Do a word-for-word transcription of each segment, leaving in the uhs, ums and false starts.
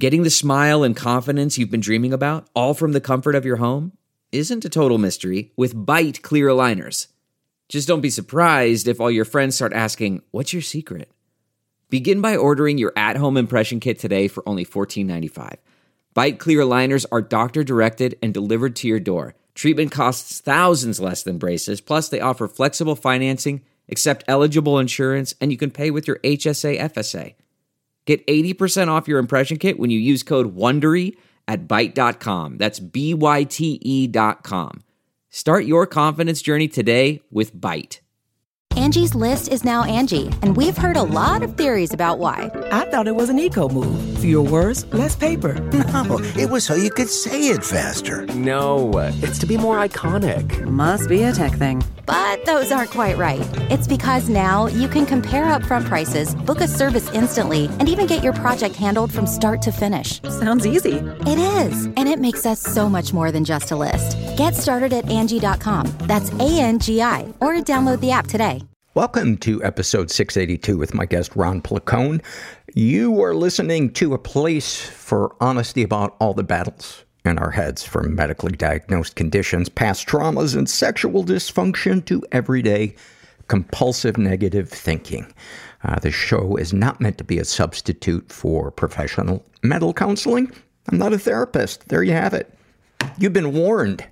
Getting the smile and confidence you've been dreaming about, all from the comfort of your home, isn't a total mystery with Byte clear aligners. Just don't be surprised if all your friends start asking, "What's your secret?" Begin by ordering your at-home impression kit today for only fourteen ninety-five. Byte clear aligners are doctor-directed and delivered to your door. Treatment costs thousands less than braces, plus they offer flexible financing, accept eligible insurance, and you can pay with your H S A F S A. Get eighty percent off your impression kit when you use code WONDERY at byte dot com. That's B Y T E dot com. Start your confidence journey today with Byte. Angie's List is now Angie, and we've heard a lot of theories about why. I thought it was an eco move. Fewer words, less paper. No, it was so you could say it faster. No, it's to be more iconic. Must be a tech thing. But those aren't quite right. It's because now you can compare upfront prices, book a service instantly, and even get your project handled from start to finish. Sounds easy. It is, and it makes us so much more than just a list. Get started at Angie dot com. That's A N G I, or download the app today. Welcome to episode six eighty-two with my guest, Ron Placone. You are listening to a place for honesty about all the battles in our heads, from medically diagnosed conditions, past traumas, and sexual dysfunction to everyday compulsive negative thinking. Uh, this show is not meant to be a substitute for professional mental counseling. I'm not a therapist. There you have it. You've been warned.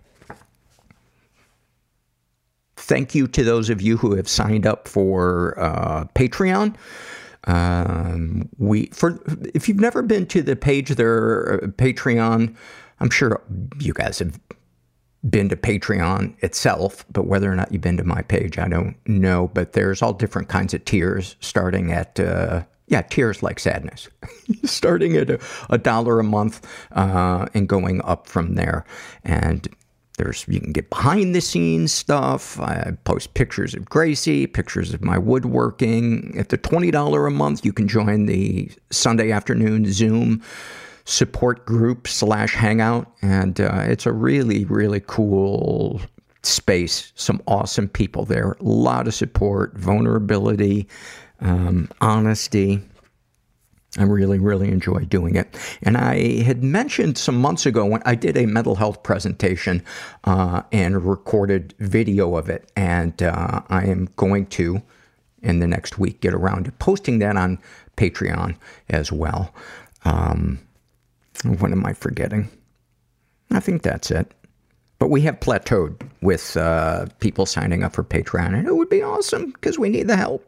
Thank you to those of you who have signed up for uh, Patreon. Um, we for if you've never been to the page there, uh, Patreon, I'm sure you guys have been to Patreon itself, but whether or not you've been to my page, I don't know. But there's all different kinds of tiers, starting at uh, yeah, tiers like sadness, starting at a, a dollar a month uh, and going up from there. And There's, you can get behind the scenes stuff. I post pictures of Gracie, pictures of my woodworking. At the twenty dollars a month, you can join the Sunday afternoon Zoom support group slash hangout. And uh, it's a really, really cool space. Some awesome people there. A lot of support, vulnerability, um, honesty. I really, really enjoy doing it. And I had mentioned some months ago when I did a mental health presentation uh, and recorded video of it. And uh, I am going to, in the next week, get around to posting that on Patreon as well. Um, what am I forgetting? I think that's it. But we have plateaued with uh, people signing up for Patreon. And it would be awesome because we need the help.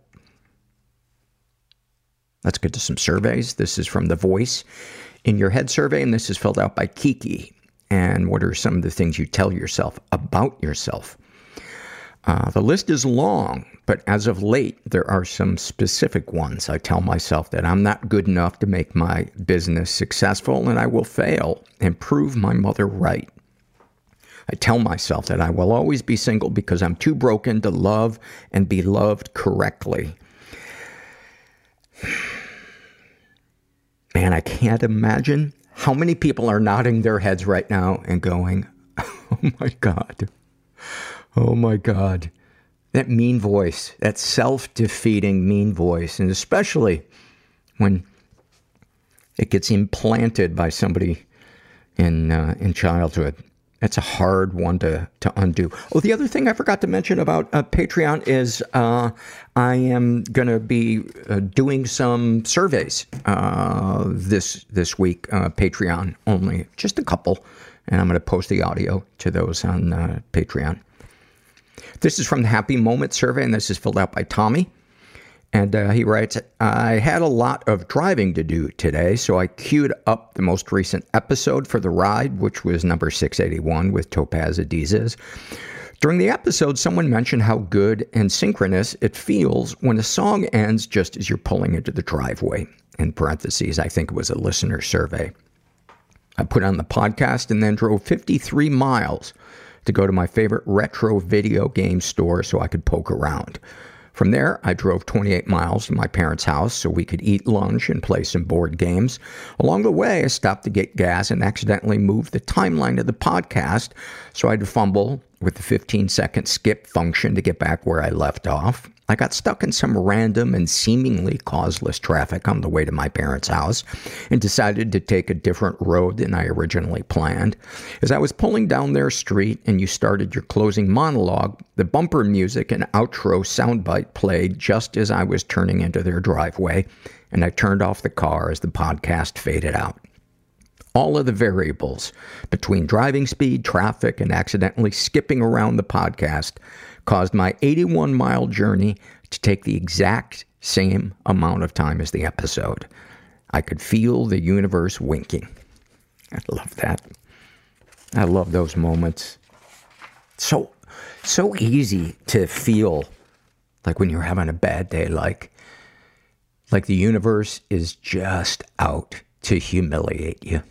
Let's get to some surveys. This is from the Voice in Your Head survey, and this is filled out by Kiki. And what are some of the things you tell yourself about yourself? Uh, the list is long, but as of late, there are some specific ones. I tell myself that I'm not good enough to make my business successful, and I will fail and prove my mother right. I tell myself that I will always be single because I'm too broken to love and be loved correctly. Man, I can't imagine how many people are nodding their heads right now and going, oh my God, oh my God. That mean voice, that self-defeating mean voice, and especially when it gets implanted by somebody in uh, in childhood. That's a hard one to, to undo. Oh, the other thing I forgot to mention about uh, Patreon is uh, I am going to be uh, doing some surveys uh, this this week, uh, Patreon only, just a couple, and I'm going to post the audio to those on uh, Patreon. This is from the Happy Moment survey, and this is filled out by Tommy. And uh, he writes, I had a lot of driving to do today, so I queued up the most recent episode for the ride, which was number six eighty-one with Topaz Adizes. During the episode, someone mentioned how good and synchronous it feels when a song ends just as you're pulling into the driveway. In parentheses, I think it was a listener survey. I put on the podcast and then drove fifty-three miles to go to my favorite retro video game store so I could poke around. From there, I drove twenty-eight miles to my parents' house so we could eat lunch and play some board games. Along the way, I stopped to get gas and accidentally moved the timeline of the podcast, so I had to fumble with the fifteen second skip function to get back where I left off. I got stuck in some random and seemingly causeless traffic on the way to my parents' house and decided to take a different road than I originally planned. As I was pulling down their street and you started your closing monologue, the bumper music and outro soundbite played just as I was turning into their driveway, and I turned off the car as the podcast faded out. All of the variables between driving speed, traffic, and accidentally skipping around the podcast caused my eighty-one mile journey to take the exact same amount of time as the episode. I could feel the universe winking. I love that. I love those moments. So, so easy to feel like when you're having a bad day, like, like the universe is just out to humiliate you.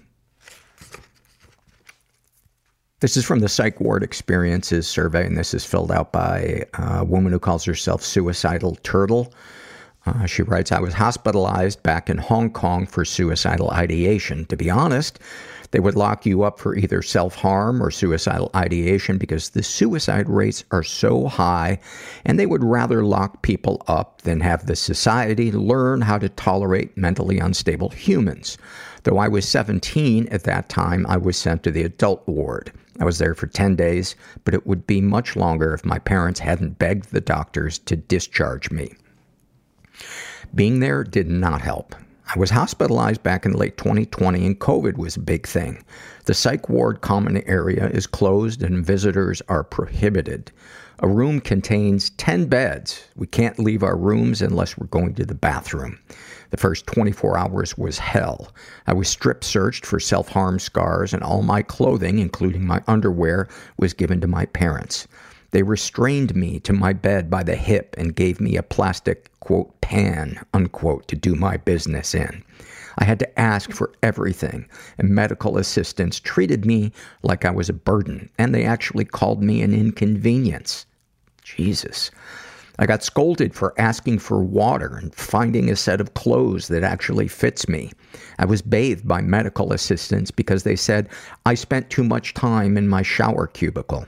This is from the Psych Ward Experiences survey, and this is filled out by a woman who calls herself Suicidal Turtle. Uh, she writes, I was hospitalized back in Hong Kong for suicidal ideation. To be honest, they would lock you up for either self-harm or suicidal ideation because the suicide rates are so high, and they would rather lock people up than have the society learn how to tolerate mentally unstable humans. Though I was seventeen at that time, I was sent to the adult ward. I was there for ten days, but it would be much longer if my parents hadn't begged the doctors to discharge me. Being there did not help. I was hospitalized back in late twenty twenty, and COVID was a big thing. The psych ward common area is closed and visitors are prohibited. A room contains ten beds. We can't leave our rooms unless we're going to the bathroom. The first twenty-four hours was hell. I was strip searched for self-harm scars, and all my clothing, including my underwear, was given to my parents. They restrained me to my bed by the hip and gave me a plastic, quote, pan, unquote, to do my business in. I had to ask for everything, and medical assistants treated me like I was a burden, and they actually called me an inconvenience. Jesus. I got scolded for asking for water and finding a set of clothes that actually fits me. I was bathed by medical assistants because they said I spent too much time in my shower cubicle.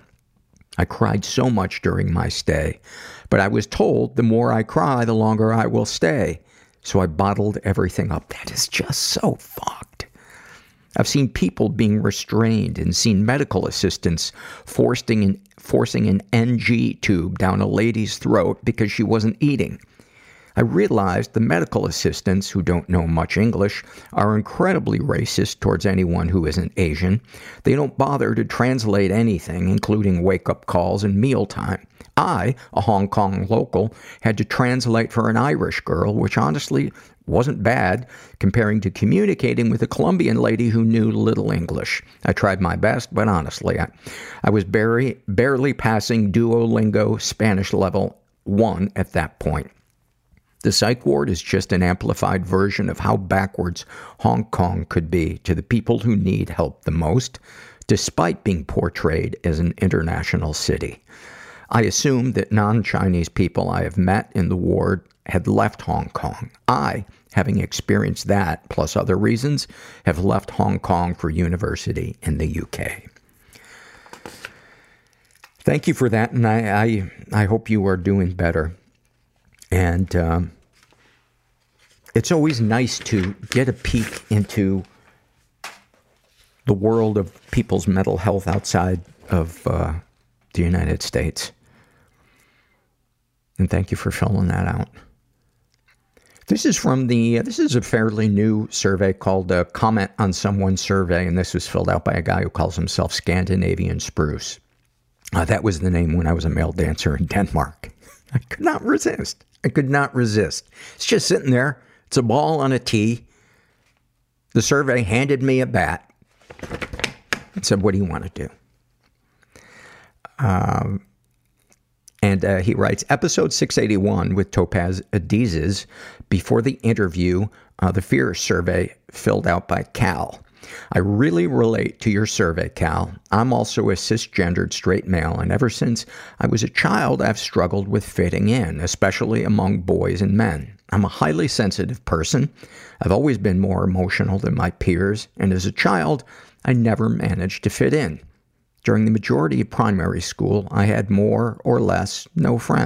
I cried so much during my stay, but I was told the more I cry, the longer I will stay. So I bottled everything up. That is just so fucked. I've seen people being restrained and seen medical assistants forcing an, forcing an N G tube down a lady's throat because she wasn't eating. I realized the medical assistants, who don't know much English, are incredibly racist towards anyone who isn't Asian. They don't bother to translate anything, including wake-up calls and mealtime. I, a Hong Kong local, had to translate for an Irish girl, which honestly wasn't bad, comparing to communicating with a Colombian lady who knew little English. I tried my best, but honestly, I, I was barely, barely passing Duolingo Spanish level one at that point. The psych ward is just an amplified version of how backwards Hong Kong could be to the people who need help the most, despite being portrayed as an international city. I assume that non-Chinese people I have met in the ward had left Hong Kong. I, having experienced that, plus other reasons, have left Hong Kong for university in the U K. Thank you for that, and I, I, I hope you are doing better. And um, it's always nice to get a peek into the world of people's mental health outside of uh, the United States. And thank you for filling that out. This is from the, uh, this is a fairly new survey called uh, Comment on Someone's Survey, and this was filled out by a guy who calls himself Scandinavian Spruce. Uh, that was the name when I was a male dancer in Denmark. I could not resist. I could not resist. It's just sitting there. It's a ball on a tee. The survey handed me a bat and said, what do you want to do? Um, and uh, he writes, episode six eighty-one with Topaz Adizes, before the interview, uh, the fear survey filled out by Cal. I really relate to your survey, Cal. I'm also a cisgendered straight male, and ever since I was a child, I've struggled with fitting in, especially among boys and men. I'm a highly sensitive person. I've always been more emotional than my peers, and as a child, I never managed to fit in. During the majority of primary school, I had more or less no friends.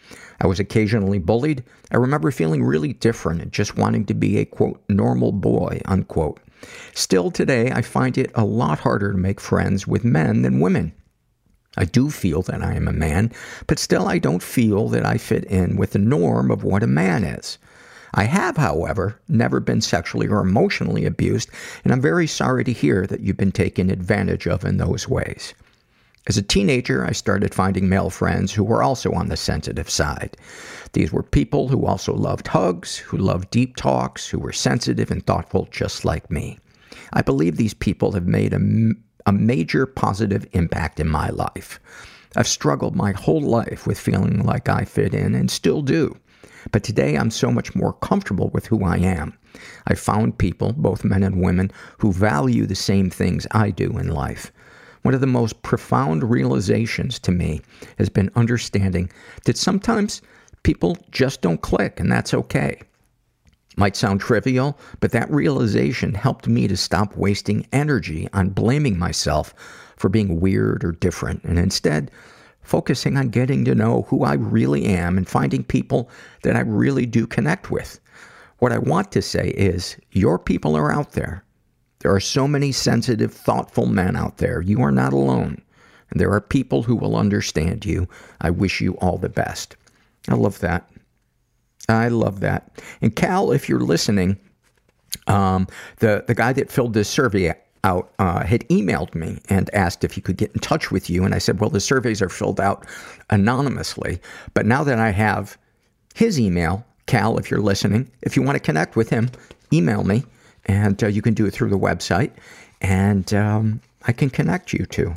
I was occasionally bullied. I remember feeling really different and just wanting to be a, quote, normal boy, unquote. Still today, I find it a lot harder to make friends with men than women. I do feel that I am a man, but still I don't feel that I fit in with the norm of what a man is. I have, however, never been sexually or emotionally abused, and I'm very sorry to hear that you've been taken advantage of in those ways. As a teenager, I started finding male friends who were also on the sensitive side. These were people who also loved hugs, who loved deep talks, who were sensitive and thoughtful just like me. I believe these people have made a, a major positive impact in my life. I've struggled my whole life with feeling like I fit in and still do. But today I'm so much more comfortable with who I am. I found people, both men and women, who value the same things I do in life. One of the most profound realizations to me has been understanding that sometimes people just don't click, and that's okay. Might sound trivial, but that realization helped me to stop wasting energy on blaming myself for being weird or different, and instead focusing on getting to know who I really am and finding people that I really do connect with. What I want to say is, your people are out there. There are so many sensitive, thoughtful men out there. You are not alone. And there are people who will understand you. I wish you all the best. I love that. I love that. And Cal, if you're listening, um, the, the guy that filled this survey out uh, had emailed me and asked if he could get in touch with you. And I said, well, the surveys are filled out anonymously. But now that I have his email, Cal, if you're listening, if you want to connect with him, email me. And uh, you can do it through the website. And um, I can connect you to.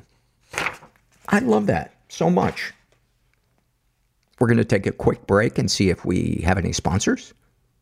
I love that so much. We're going to take a quick break and see if we have any sponsors.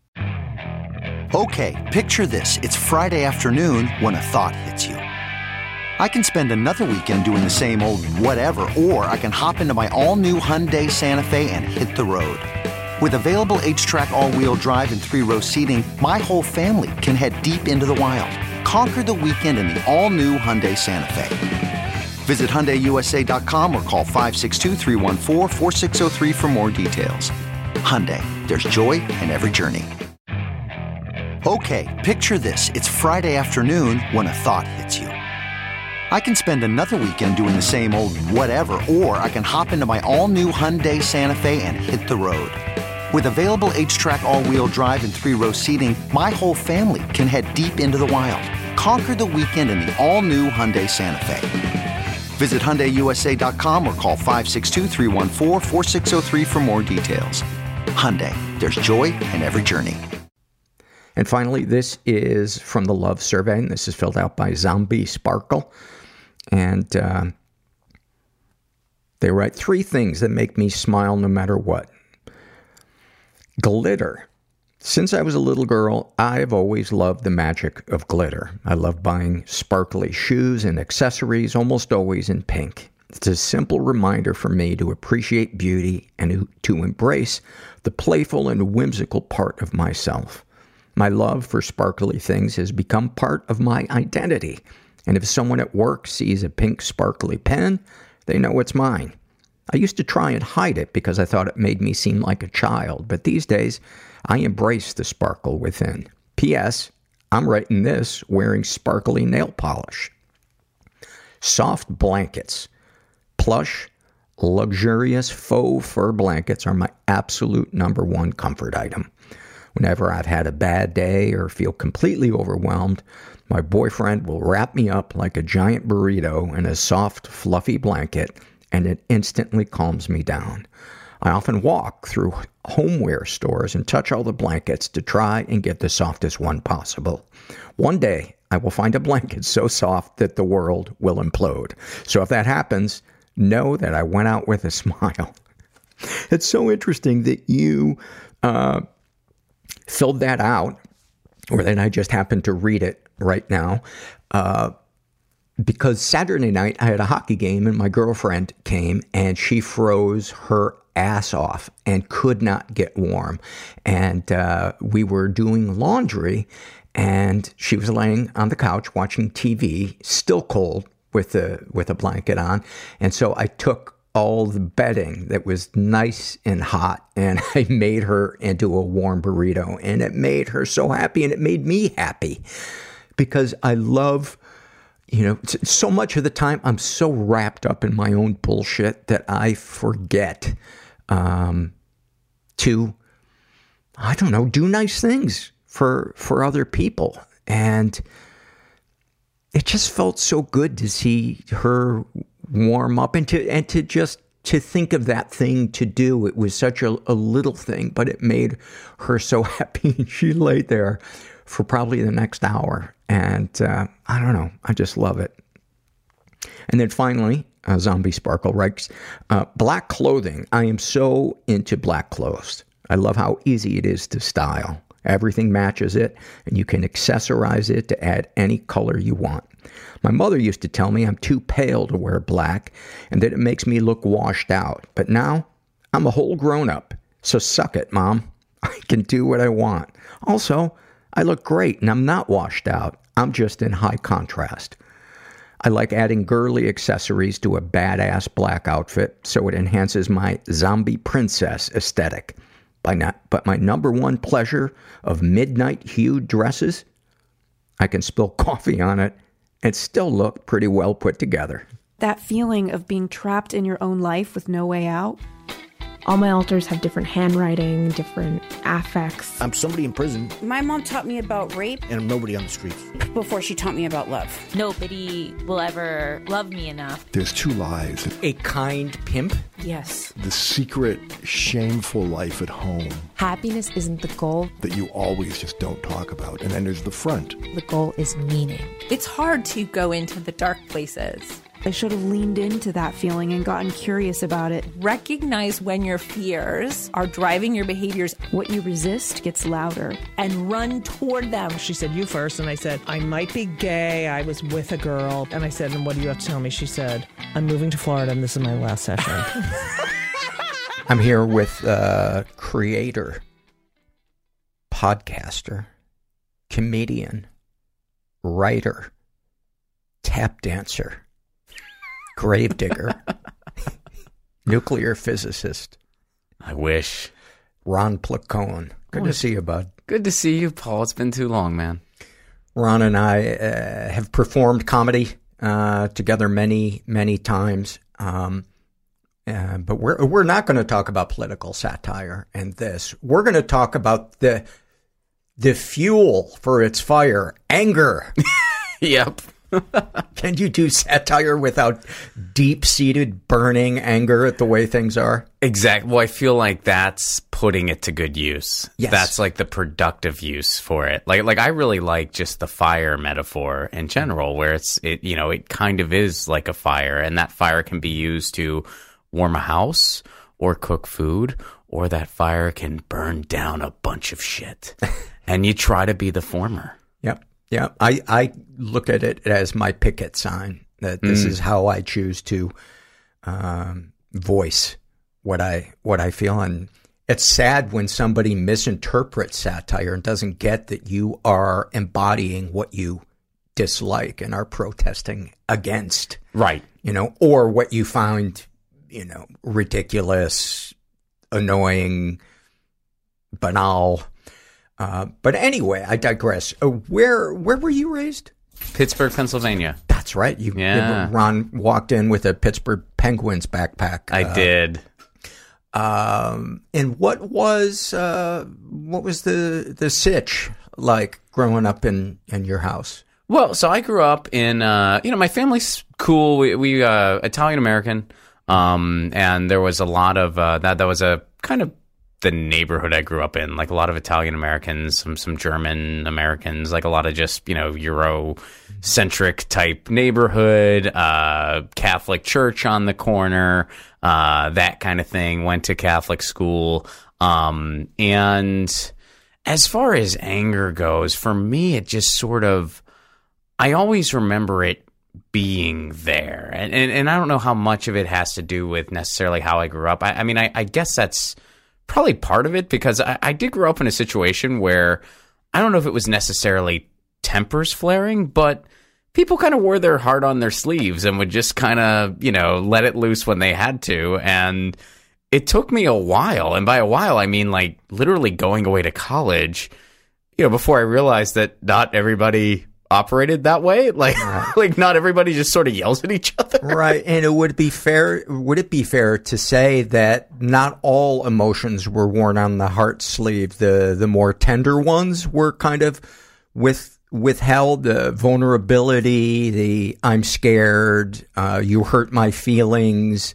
Okay, picture this. It's Friday afternoon when a thought hits you. I can spend another weekend doing the same old whatever, or I can hop into my all-new Hyundai Santa Fe and hit the road. With available H-Track all-wheel drive and three-row seating, my whole family can head deep into the wild. Conquer the weekend in the all-new Hyundai Santa Fe. Visit Hyundai U S A dot com or call five six two, three one four, four six zero three for more details. Hyundai, there's joy in every journey. Okay, picture this. It's Friday afternoon when a thought hits you. I can spend another weekend doing the same old whatever, or I can hop into my all-new Hyundai Santa Fe and hit the road. With available H-Track all-wheel drive and three-row seating, my whole family can head deep into the wild. Conquer the weekend in the all-new Hyundai Santa Fe. Visit Hyundai U S A dot com or call five six two, three one four, four six zero three for more details. Hyundai, there's joy in every journey. And finally, this is from the Love Survey, and this is filled out by Zombie Sparkle. And uh, they write, three things that make me smile no matter what. Glitter. Since I was a little girl, I've always loved the magic of glitter. I love buying sparkly shoes and accessories, almost always in pink. It's a simple reminder for me to appreciate beauty and to embrace the playful and whimsical part of myself. My love for sparkly things has become part of my identity. And if someone at work sees a pink sparkly pen, they know it's mine. I used to try and hide it because I thought it made me seem like a child, but these days, I embrace the sparkle within. P S. I'm writing this wearing sparkly nail polish. Soft blankets. Plush, luxurious faux fur blankets are my absolute number one comfort item. Whenever I've had a bad day or feel completely overwhelmed, my boyfriend will wrap me up like a giant burrito in a soft, fluffy blanket, and it instantly calms me down. I often walk through homeware stores and touch all the blankets to try and get the softest one possible. One day, I will find a blanket so soft that the world will implode. So if that happens, know that I went out with a smile. It's so interesting that you uh, filled that out, or that I just happened to read it right now. Uh, because Saturday night I had a hockey game and my girlfriend came and she froze her ass off and could not get warm. And uh, we were doing laundry and she was laying on the couch watching T V, still cold with a, with a blanket on. And so I took all the bedding that was nice and hot, and I made her into a warm burrito, and it made her so happy, and it made me happy because I love, you know, so much of the time I'm so wrapped up in my own bullshit that I forget um, to, I don't know, do nice things for for other people. And it just felt so good to see her warm up and to and to just to think of that thing to do. It was such a, a little thing, but it made her so happy. She laid there for probably the next hour, and uh, I don't know, I just love it. And then finally, uh, Zombie Sparkle writes, uh, black clothing. I am so into black clothes. I love how easy it is to style. Everything matches it, and you can accessorize it to add any color you want. My mother used to tell me I'm too pale to wear black and that it makes me look washed out. But now, I'm a whole grown-up, so suck it, Mom. I can do what I want. Also, I look great, and I'm not washed out. I'm just in high contrast. I like adding girly accessories to a badass black outfit so it enhances my zombie princess aesthetic. By not, but my number one pleasure of midnight hued dresses, I can spill coffee on it and still look pretty well put together. That feeling of being trapped in your own life with no way out. All my altars have different handwriting, different affects. I'm somebody in prison. My mom taught me about rape. And I'm nobody on the streets. Before she taught me about love. Nobody will ever love me enough. There's two lives. A kind pimp? Yes. The secret, shameful life at home. Happiness isn't the goal. That you always just don't talk about. And then there's the front. The goal is meaning. It's hard to go into the dark places. I should have leaned into that feeling and gotten curious about it. Recognize when your fears are driving your behaviors. What you resist gets louder. And run toward them. She said, you first. And I said, I might be gay. I was with a girl. And I said, and what do you have to tell me? She said, I'm moving to Florida and this is my last session. I'm here with uh, creator, podcaster, comedian, writer, tap dancer, gravedigger, nuclear physicist. I wish. Ron Placone. Good oh, to see you, bud. Good to see you, Paul. It's been too long, man. Ron and I uh, have performed comedy uh, together many, many times. Um, uh, but we're we're not going to talk about political satire and this. We're going to talk about the the fuel for its fire, anger. Yep. Can you do satire without deep-seated, burning anger at the way things are? Exactly. Well, I feel like that's putting it to good use. Yes. That's like the productive use for it. Like, like I really like just the fire metaphor in general, where it's, it, you know, it kind of is like a fire, and that fire can be used to warm a house or cook food, or that fire can burn down a bunch of shit. And you try to be the former. Yep. Yeah, I, I look at it as my picket sign, that this mm. is how I choose to um, voice what I what I feel. And it's sad when somebody misinterprets satire and doesn't get that you are embodying what you dislike and are protesting against. Right. You know, or what you find, you know, ridiculous, annoying, banal. Uh, but anyway, I digress. Uh, where where were you raised? Pittsburgh, Pennsylvania. That's right. You, yeah. Ron walked in with a Pittsburgh Penguins backpack. I uh, did. Um, and what was uh, what was the the sitch like growing up in, in your house? Well, so I grew up in uh, you know, my family's cool. We, we uh, Italian American, um, and there was a lot of uh, that. That was a kind of the neighborhood I grew up in, like a lot of Italian Americans, some some German Americans, like a lot of just, you know, Euro-centric type neighborhood, uh, Catholic church on the corner, uh, that kind of thing. Went to Catholic school. Um, and as far as anger goes, for me, it just sort of, I always remember it being there. And, and, and I don't know how much of it has to do with necessarily how I grew up. I, I mean, I, I guess that's probably part of it, because I, I did grow up in a situation where I don't know if it was necessarily tempers flaring, but people kind of wore their heart on their sleeves and would just kind of, you know, let it loose when they had to. And it took me a while. And by a while, I mean, like, literally going away to college, you know, before I realized that not everybody operated that way. Like, right. like not everybody just sort of yells at each other. Right. And it would be fair, would it be fair to say that not all emotions were worn on the heart sleeve? The, the more tender ones were kind of with, withheld, the vulnerability, the I'm scared, uh, you hurt my feelings.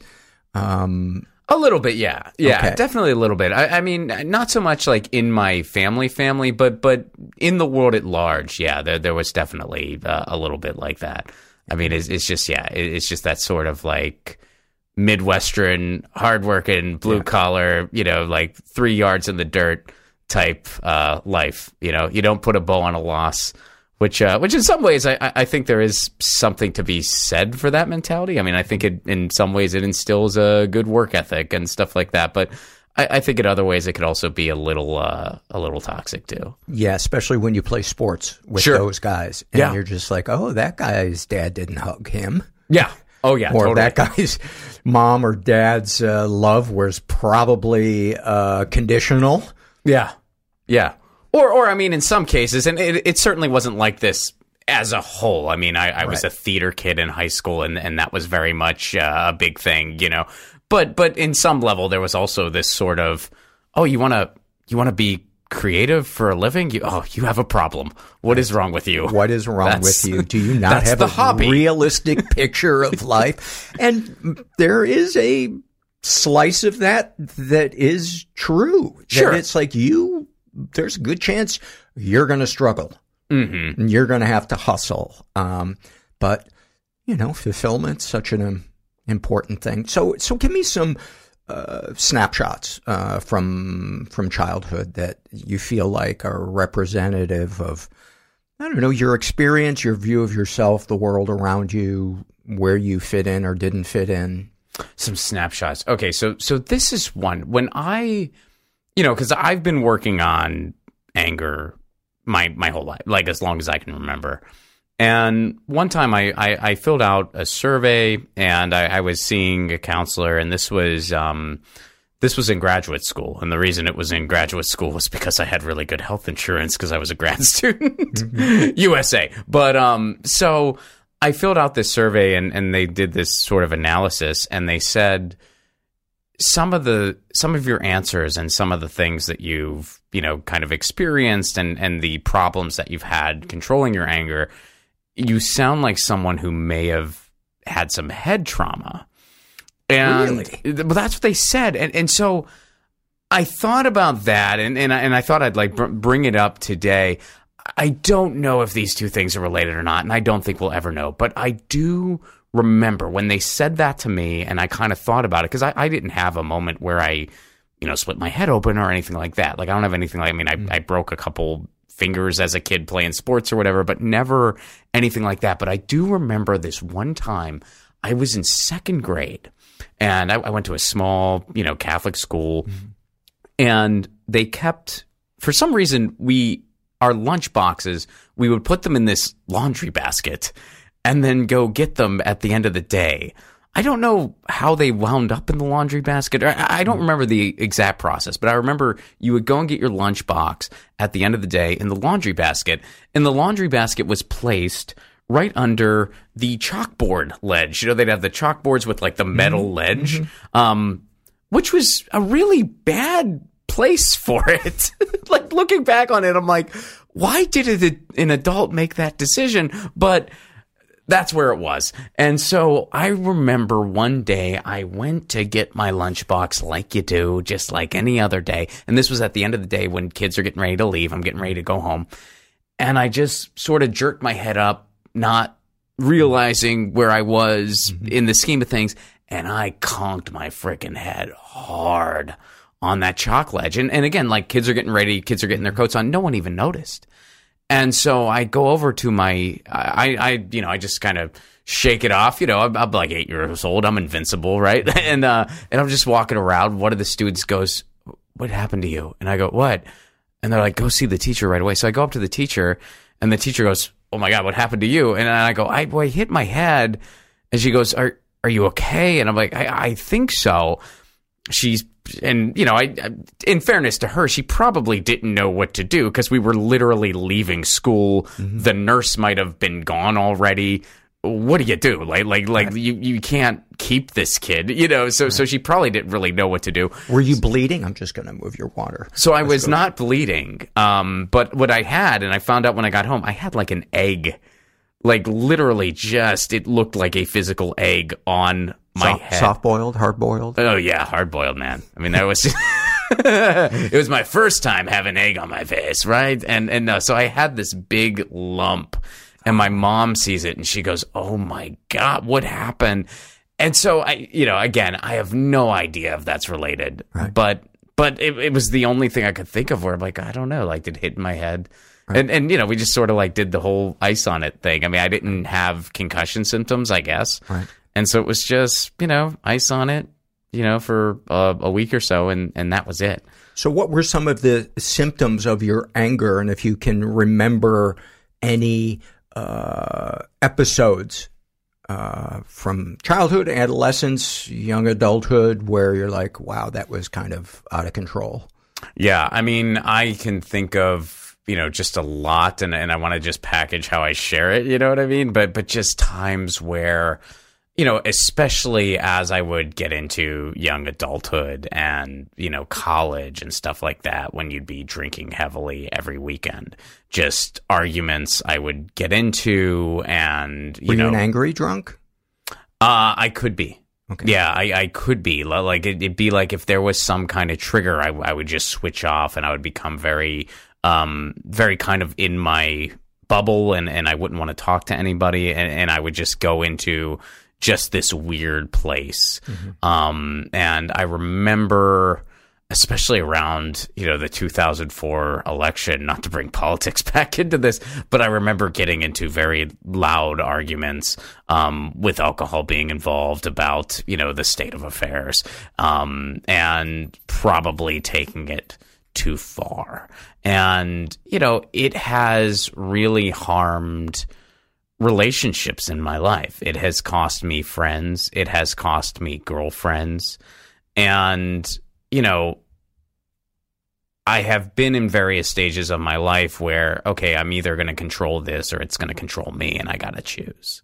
Um, a little bit, yeah. Yeah, okay. Definitely a little bit. I, I mean, not so much like in my family family, but but in the world at large, yeah, there there was definitely uh, a little bit like that. I mean, it's, it's just, yeah, it's just that sort of like Midwestern, hardworking, blue collar, you know, like three yards in the dirt type uh, life. You know, you don't put a bow on a loss, which uh, which in some ways I, I think there is something to be said for that mentality. I mean, I think it, in some ways it instills a good work ethic and stuff like that. But I, I think in other ways it could also be a little uh, a little toxic too. Yeah, especially when you play sports with sure. those guys, and yeah. you're just like, oh, that guy's dad didn't hug him. Yeah. Oh yeah. Or totally. that guy's mom or dad's uh, love was probably uh, conditional. Yeah. Yeah. Or, or I mean, in some cases, and it, it certainly wasn't like this as a whole. I mean, I, I right. was a theater kid in high school, and, and that was very much uh, a big thing, you know. But but in some level, there was also this sort of, oh, you want to you want to be creative for a living? You, oh, you have a problem. What is wrong with you? What is wrong that's, with you? Do you not have the a hobby. realistic picture of life? And there is a slice of that that is true. Sure. That it's like you, there's a good chance you're going to struggle. Mm-hmm. And you're going to have to hustle. Um, but, you know, fulfillment's such an um, important thing. So, so give me some uh, snapshots uh, from from childhood that you feel like are representative of, I don't know, your experience, your view of yourself, the world around you, where you fit in or didn't fit in. Some snapshots. Okay, so so this is one. When I, you know, because I've been working on anger my my whole life, like as long as I can remember. And one time I, I, I filled out a survey, and I, I was seeing a counselor, and this was um this was in graduate school. And the reason it was in graduate school was because I had really good health insurance because I was a grad student, mm-hmm. U S A. But um so I filled out this survey, and, and they did this sort of analysis, and they said some of the some of your answers and some of the things that you've, you know, kind of experienced and, and the problems that you've had controlling your anger, you sound like someone who may have had some head trauma. And really? Well, that's what they said. And and so I thought about that, and, and, I, and I thought I'd like br- bring it up today. I don't know if these two things are related or not, and I don't think we'll ever know. But I do remember when they said that to me, and I kind of thought about it, because I, I didn't have a moment where I, you know, split my head open or anything like that. Like, I don't have anything like, I mean, I, I broke a couple fingers as a kid playing sports or whatever, but never anything like that. But I do remember this one time I was in second grade, and I, I went to a small, you know, Catholic school, mm-hmm. and they kept, for some reason, we... our lunch boxes, we would put them in this laundry basket and then go get them at the end of the day. I don't know how they wound up in the laundry basket. I don't remember the exact process, but I remember you would go and get your lunch box at the end of the day in the laundry basket, and the laundry basket was placed right under the chalkboard ledge. You know, they'd have the chalkboards with like the metal mm-hmm. ledge, mm-hmm. Um, which was a really bad place for it. Like, looking back on it, I'm like, why did it, an adult make that decision? But that's where it was. And so I remember one day I went to get my lunchbox, like you do, just like any other day. And this was at the end of the day when kids are getting ready to leave. I'm getting ready to go home. And I just sort of jerked my head up, not realizing where I was mm-hmm. in the scheme of things. And I conked my freaking head hard on that chalk ledge. And and again, like, kids are getting ready, kids are getting their coats on. No one even noticed. And so I go over to my, I, I you know, I just kind of shake it off. You know, I'm, I'm like eight years old. I'm invincible, right? And uh, and I'm just walking around. One of the students goes, "What happened to you?" And I go, "What?" And they're like, "Go see the teacher right away." So I go up to the teacher, and the teacher goes, oh my God, what happened to you? And I go, I, well, I hit my head. And she goes, are are you okay? And I'm like, I, I think so. She's, and, you know, I, in fairness to her, she probably didn't know what to do because we were literally leaving school. Mm-hmm. The nurse might have been gone already. What do you do? Like, like, like right. you, you can't keep this kid, you know? So, right. so she probably didn't really know what to do. Were you bleeding? I'm just going to move your water. So I Let's was go. not bleeding. Um, but what I had, and I found out when I got home, I had like an egg. Like literally just, it looked like a physical egg on my soft, head. Soft-boiled, hard-boiled? Oh, yeah, hard-boiled, man. I mean, that was, it was my first time having egg on my face, right? And, and uh, so I had this big lump, and my mom sees it, and she goes, oh, my God, what happened? And so, I, you know, again, I have no idea if that's related, right. but but it, it was the only thing I could think of where I'm like, I don't know, like, did it hit in my head? Right. And, and, you know, we just sort of like did the whole ice on it thing. I mean, I didn't have concussion symptoms, I guess. Right. And so it was just, you know, ice on it, you know, for uh, a week or so. And, and that was it. So what were some of the symptoms of your anger? And if you can remember any uh, episodes uh, from childhood, adolescence, young adulthood, where you're like, wow, that was kind of out of control. Yeah. I mean, I can think of, you know, just a lot, and, and I want to just package how I share it, you know what I mean? But but just times where, you know, especially as I would get into young adulthood and, you know, college and stuff like that, when you'd be drinking heavily every weekend, just arguments I would get into, and, you Were know. you an angry drunk? Uh, I could be. Okay. Yeah, I, I could be. Like, it'd be like if there was some kind of trigger, I, I would just switch off and I would become very... Um, very kind of in my bubble, and, and I wouldn't want to talk to anybody, and, and I would just go into just this weird place. Mm-hmm. Um, and I remember, especially around, you know, the two thousand four election, not to bring politics back into this, but I remember getting into very loud arguments um, with alcohol being involved about, you know, the state of affairs, um, and probably taking it too far. And, you know, it has really harmed relationships in my life. It has cost me friends. It has cost me girlfriends. And, you know, I have been in various stages of my life where, okay, I'm either going to control this or it's going to control me, and I got to choose.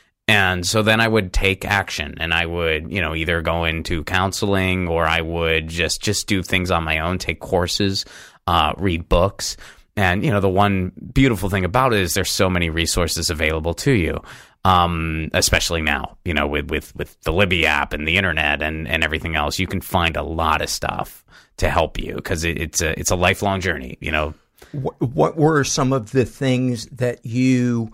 And so then I would take action, and I would, you know, either go into counseling, or I would just, just do things on my own, take courses, uh, read books. And, you know, the one beautiful thing about it is there's so many resources available to you, um, especially now, you know, with, with, with the Libby app and the internet and, and everything else. You can find a lot of stuff to help you, because it, it's a, it's a lifelong journey, you know. What, what were some of the things that you,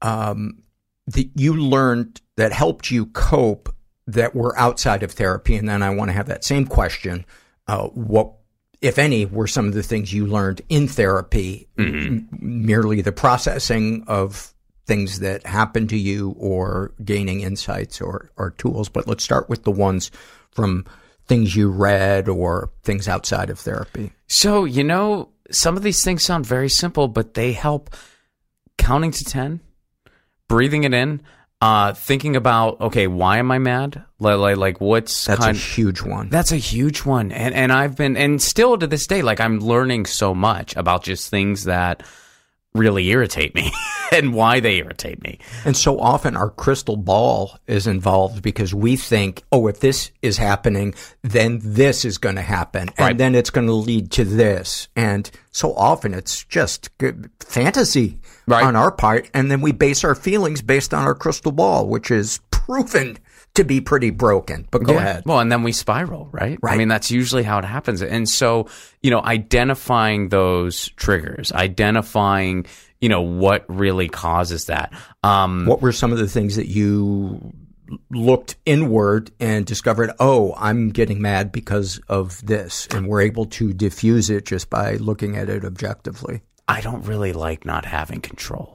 um, that you learned that helped you cope that were outside of therapy? And then I want to have that same question. Uh, what, if any, were some of the things you learned in therapy, mm-hmm. m- merely the processing of things that happened to you, or gaining insights or, or tools? But let's start with the ones from things you read or things outside of therapy. So, you know, some of these things sound very simple, but they help. Counting to ten. Breathing it in, uh, thinking about, okay, why am I mad? Like, like, like what's that's kind a huge one. That's a huge one, and and I've been, and still to this day, like, I'm learning so much about just things that really irritate me and why they irritate me. And so often our crystal ball is involved, because we think, oh, if this is happening, then this is going to happen, and right. then it's going to lead to this. And so often it's just good fantasy right. on our part, and then we base our feelings based on our crystal ball, which is proven to be pretty broken. But go yeah. ahead. Well, and then we spiral, right? Right. I mean, that's usually how it happens. And so, you know, identifying those triggers, identifying, you know, what really causes that. Um, what were some of the things that you looked inward and discovered, oh, I'm getting mad because of this, and we're able to diffuse it just by looking at it objectively? I don't really like not having control.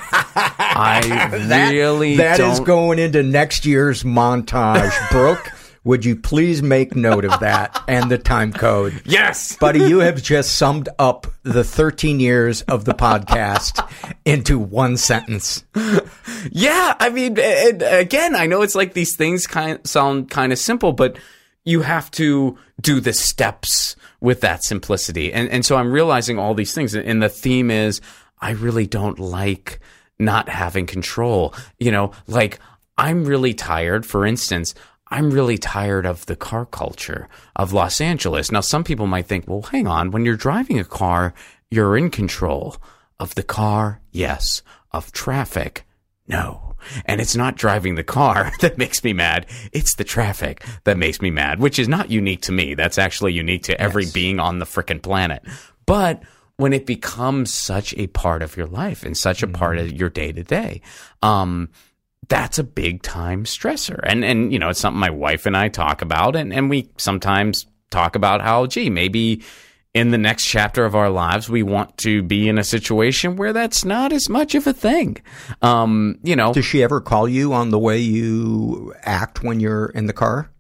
I that, really that don't. is going into next year's montage, Brooke. would you please make note of that and the time code? Yes! Buddy, you have just summed up the thirteen years of the podcast into one sentence. Yeah, I mean, and again, I know it's like these things kind sound kind of simple, but you have to do the steps with that simplicity. And and so I'm realizing all these things. And the theme is, I really don't like not having control. You know, like, I'm really tired, for instance, I'm really tired of the car culture of Los Angeles. Now, some people might think, well, hang on, when you're driving a car, you're in control of the car, yes. Of traffic, no. And it's not driving the car that makes me mad. It's the traffic that makes me mad, which is not unique to me. That's actually unique to every yes. being on the frickin' planet. But when it becomes such a part of your life and such a mm-hmm. part of your day to day, um, that's a big time stressor. And, and, you know, it's something my wife and I talk about. And, and we sometimes talk about how, gee, maybe in the next chapter of our lives, we want to be in a situation where that's not as much of a thing. Um, you know, does she ever call you on the way you act when you're in the car?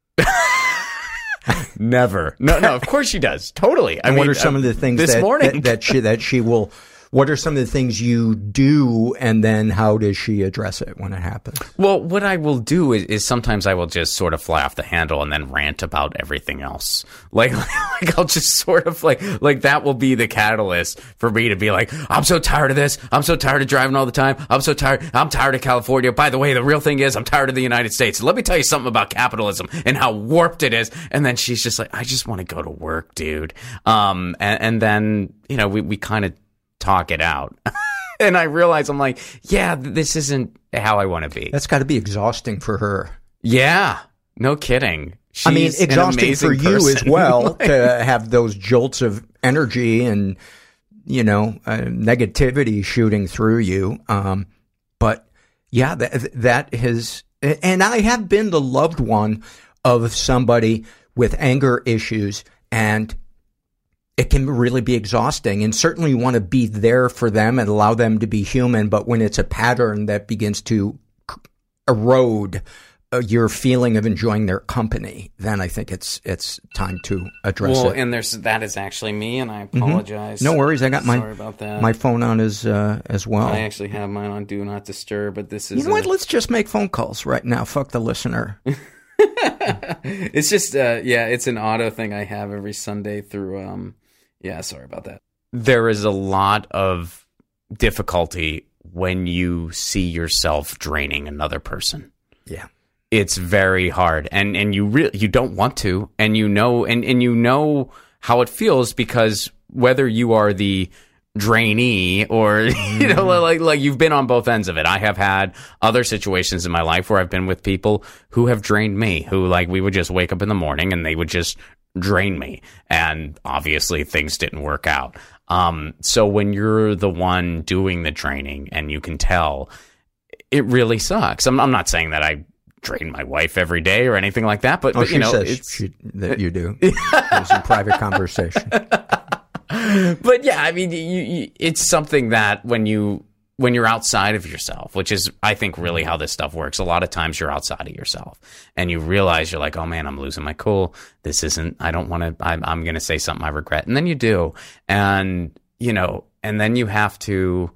Never. No, no, of course she does. Totally. I and mean, what are some uh, of the things this that, morning? that, that she, that she will, what are some of the things you do, and then how does she address it when it happens? Well, what I will do is, is sometimes I will just sort of fly off the handle and then rant about everything else. Like, like I'll just sort of like, like that will be the catalyst for me to be like, I'm so tired of this. I'm so tired of driving all the time. I'm so tired. I'm tired of California. By the way, the real thing is I'm tired of the United States. Let me tell you something about capitalism and how warped it is. And then she's just like, I just want to go to work, dude. Um, and, and then, you know, we, we kind of talk it out. And I realize I'm like, yeah, this isn't how I want to be. That's got to be exhausting for her. Yeah, no kidding. She's I mean, exhausting for you person. as well to have those jolts of energy and, you know, uh, negativity shooting through you. Um, but yeah, that, that has, and I have been the loved one of somebody with anger issues, and it can really be exhausting, and certainly you want to be there for them and allow them to be human. But when it's a pattern that begins to erode uh, your feeling of enjoying their company, then I think it's it's time to address well, it. Well, and there's that is actually me, and I apologize. Mm-hmm. No worries. I got my Sorry about that. my phone on as uh, as well. I actually have mine on Do Not Disturb, but this is you know what? Let's just make phone calls right now. Fuck the listener. It's just uh, yeah, it's an auto thing I have every Sunday through. Um, Yeah, sorry about that. There is a lot of difficulty when you see yourself draining another person. Yeah. It's very hard, and and you really you don't want to, and you know and, and you know how it feels, because whether you are the drainee or you know like like you've been on both ends of it. I have had other situations in my life where I've been with people who have drained me, who like we would just wake up in the morning and they would just drain me, and obviously things didn't work out. Um, so when you're the one doing the draining and you can tell, it really sucks. I'm, I'm not saying that I drain my wife every day or anything like that, but, oh, but she you know, says it's, she, that you do. It was a private conversation. But yeah, I mean, you, you, it's something that when you when you're outside of yourself, which is, I think, really how this stuff works. A lot of times you're outside of yourself and you realize you're like, oh man, I'm losing my cool. This isn't, I don't want to, I'm, I'm going to say something I regret. And then you do. And, you know, and then you have to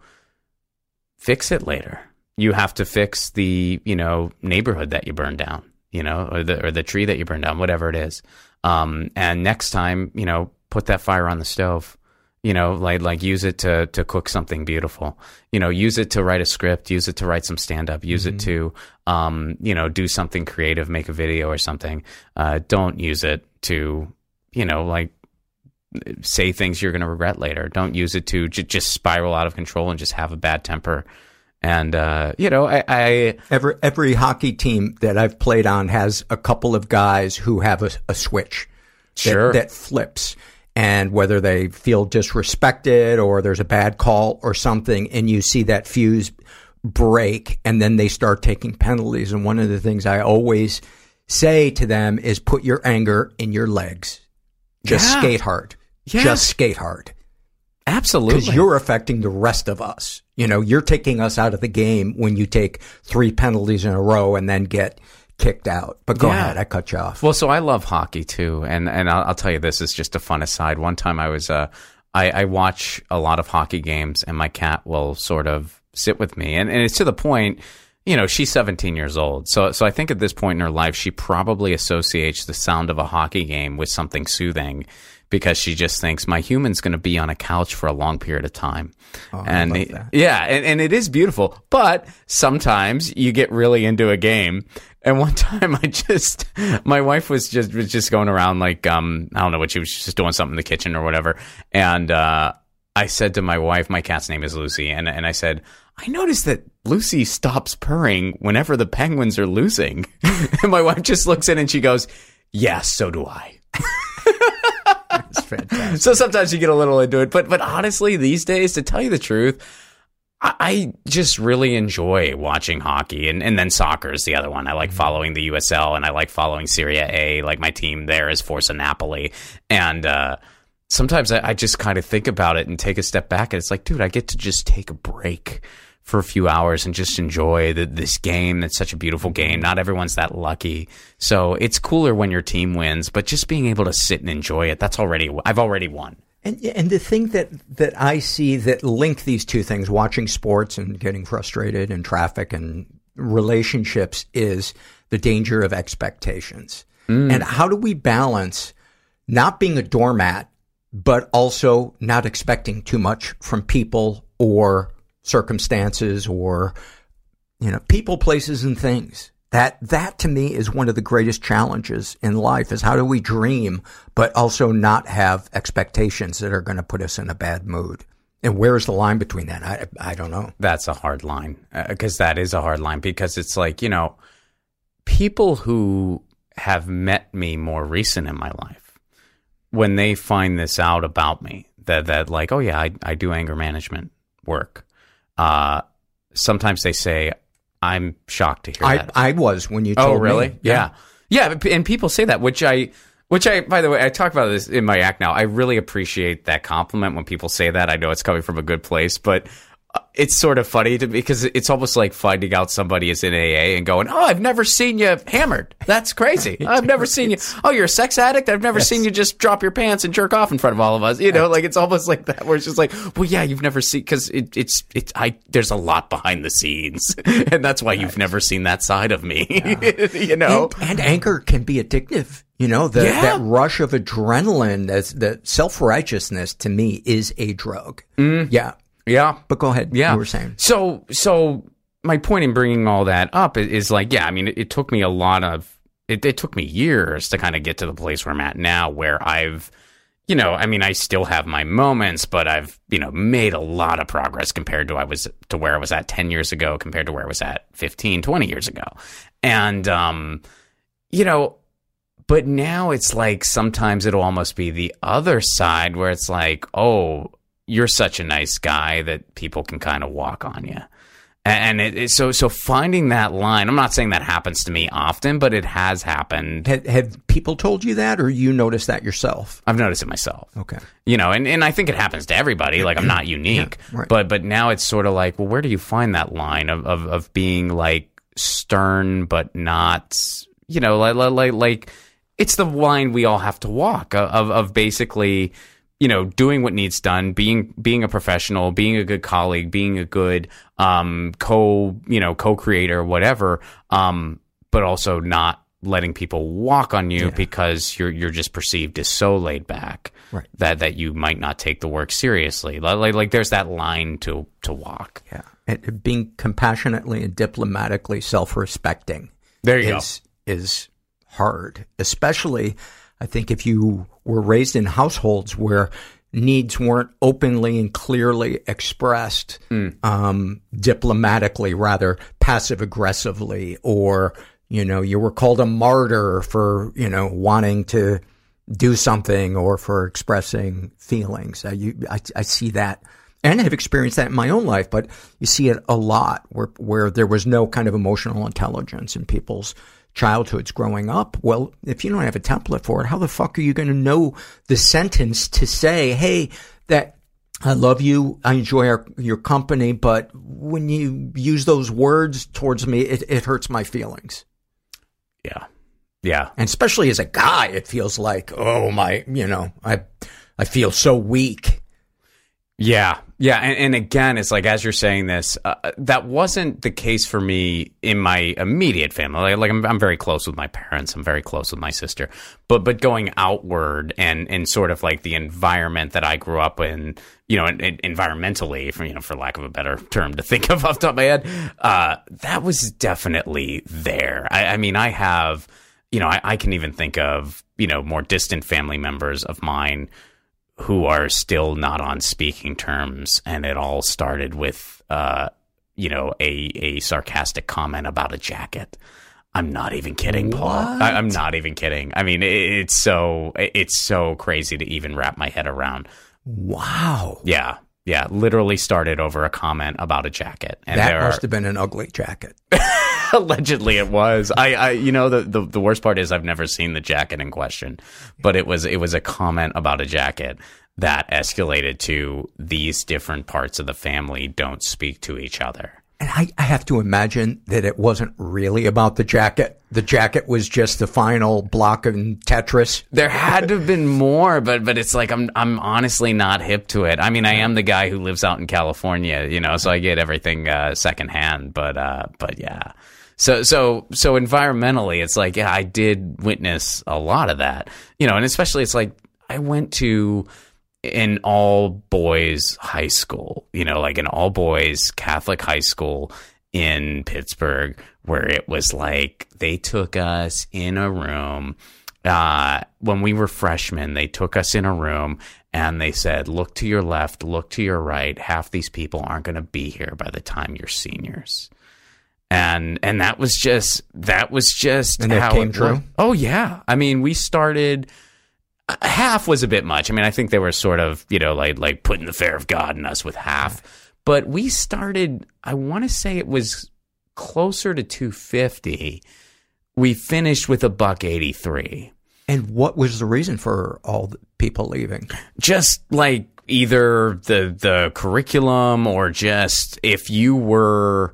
fix it later. You have to fix the, you know, neighborhood that you burned down, you know, or the, or the tree that you burned down, whatever it is. Um, and next time, you know, put that fire on the stove. You know, like like use it to to cook something beautiful. You know, use it to write a script. Use it to write some stand up. Use mm-hmm. it to, um, you know, do something creative, make a video or something. Uh, don't use it to, you know, like say things you're going to regret later. Don't use it to j- just spiral out of control and just have a bad temper. And uh, you know, I, I every every hockey team that I've played on has a couple of guys who have a, a switch that, sure. that flips. And whether they feel disrespected or there's a bad call or something, and you see that fuse break, and then they start taking penalties. And one of the things I always say to them is put your anger in your legs. Just yeah. skate hard. Yeah. Just skate hard. Absolutely. Because you're affecting the rest of us. You know, you're taking us out of the game when you take three penalties in a row and then get kicked out. But go Yeah. ahead, I cut you off. Well, so I love hockey too, and and I'll, I'll tell you this is just a fun aside. One time I was, uh, I, I watch a lot of hockey games, and my cat will sort of sit with me, and, and it's to the point, you know, she's seventeen years old, so so I think at this point in her life, she probably associates the sound of a hockey game with something soothing, because she just thinks my human's going to be on a couch for a long period of time. Oh, and I love it- that. yeah, and, and it is beautiful. But sometimes you get really into a game. And one time I just, my wife was just was just going around like, um, I don't know what, she was just doing something in the kitchen or whatever. And uh, I said to my wife, my cat's name is Lucy, and and I said, I noticed that Lucy stops purring whenever the Penguins are losing. And my wife just looks in and she goes, yeah, so do I. It's fantastic. So sometimes you get a little into it, but but honestly, these days, to tell you the truth, I, I just really enjoy watching hockey, and, and then soccer is the other one. I like following the U S L, and I like following Serie A. Like my team there is Forza Napoli, and uh, sometimes I, I just kind of think about it and take a step back, and it's like, dude, I get to just take a break for a few hours and just enjoy the, this game. It's such a beautiful game. Not everyone's that lucky. So it's cooler when your team wins, but just being able to sit and enjoy it, that's already, I've already won. And and the thing that, that I see that link these two things, watching sports and getting frustrated in traffic and relationships, is the danger of expectations. Mm. And how do we balance not being a doormat, but also not expecting too much from people or circumstances or, you know, people, places, and things. That, that to me is one of the greatest challenges in life, is how do we dream, but also not have expectations that are going to put us in a bad mood? And where's the line between that? I, I don't know. That's a hard line, because uh, that is a hard line, because it's like, you know, people who have met me more recent in my life, when they find this out about me, that, that like, oh yeah, I, I do anger management work. Uh, sometimes they say, I'm shocked to hear I, that. I was when you told me. Oh, really? Yeah. yeah. Yeah. And people say that, which I, which I, by the way, I talk about this in my act now. I really appreciate that compliment when people say that. I know it's coming from a good place, but it's sort of funny to me, because it's almost like finding out somebody is in A A and going, oh, I've never seen you hammered. That's crazy. I've never seen you. Oh, you're a sex addict? I've never yes. seen you just drop your pants and jerk off in front of all of us. You know, like it's almost like that, where it's just like, well, yeah, you've never seen, because it, it's, it's, I, there's a lot behind the scenes. And that's why you've never seen that side of me. Yeah. You know? And, and anger can be addictive. You know, the, yeah. that rush of adrenaline, that's, that self-righteousness to me is a drug. Mm. Yeah. Yeah. But go ahead. Yeah. You were saying. So, so my point in bringing all that up is, is like, yeah, I mean, it, it took me a lot of, it, it took me years to kind of get to the place where I'm at now, where I've, you know, I mean, I still have my moments, but I've, you know, made a lot of progress compared to I was to where I was at ten years ago, compared to where I was at fifteen, twenty years ago. And, um, you know, but now it's like, sometimes it'll almost be the other side, where it's like, oh, you're such a nice guy that people can kind of walk on you. And it, it, so so finding that line, I'm not saying that happens to me often, but it has happened. Have, have people told you that, or you noticed that yourself? I've noticed it myself. Okay. You know, and, and I think it happens to everybody. Like, I'm not unique. Yeah, right. But but now it's sort of like, well, where do you find that line of, of, of being like stern, but not, you know, like, like, like it's the line we all have to walk of, of basically, you know, doing what needs done, being being a professional, being a good colleague, being a good um, co, you know, co-creator, whatever, um, but also not letting people walk on you, yeah. because you're you're just perceived as so laid back, right. that that you might not take the work seriously. Like like there's that line to to walk. Yeah, and being compassionately and diplomatically self-respecting. There you is, go. Is hard, especially. I think if you were raised in households where needs weren't openly and clearly expressed, mm. um, diplomatically, rather passive aggressively, or, you know, you were called a martyr for, you know, wanting to do something or for expressing feelings. Uh, you, I, I see that, and I've experienced that in my own life, but you see it a lot where, where there was no kind of emotional intelligence in people's childhoods growing up. Well, if you don't have a template for it, how the fuck are you going to know the sentence to say, hey, that I love you, I enjoy our, your company, but when you use those words towards me, it, it hurts my feelings? Yeah. Yeah. And especially as a guy, it feels like, oh my, you know, I, I feel so weak. Yeah. Yeah. And, and again, it's like, as you're saying this, uh, that wasn't the case for me in my immediate family. Like, like I'm, I'm very close with my parents. I'm very close with my sister. But but going outward and, and sort of like the environment that I grew up in, you know, and, and environmentally, for, you know, for lack of a better term to think of off the top of my head, uh, that was definitely there. I, I mean, I have, you know, I, I can even think of, you know, more distant family members of mine who are still not on speaking terms, and it all started with, uh, you know, a, a sarcastic comment about a jacket. I'm not even kidding, Paul. I, I'm not even kidding. I mean, it, it's so it's so crazy to even wrap my head around. Wow. Yeah, yeah. Literally started over a comment about a jacket, and that there must are, have been an ugly jacket. Allegedly, it was. I, I, you know, the, the the worst part is I've never seen the jacket in question, but it was it was a comment about a jacket that escalated to these different parts of the family don't speak to each other. And I, I have to imagine that it wasn't really about the jacket. The jacket was just the final block in Tetris. There had to have been more, but but it's like I'm I'm honestly not hip to it. I mean, I am the guy who lives out in California, you know, so I get everything uh, secondhand. But uh, but yeah. So, so, so environmentally, it's like, yeah, I did witness a lot of that, you know, and especially it's like I went to an all boys high school, you know, like an all boys Catholic high school in Pittsburgh, where it was like they took us in a room. Uh, when we were freshmen, they took us in a room and they said, look to your left, look to your right. Half these people aren't going to be here by the time you're seniors. And and that was just that was just and that how came it true. Was. Oh yeah, I mean, we started. Half was a bit much. I mean, I think they were sort of, you know, like like putting the fear of God in us with half. But we started. I want to say it was closer to two fifty. We finished with a buck eighty-three. And what was the reason for all the people leaving? Just like either the the curriculum or just if you were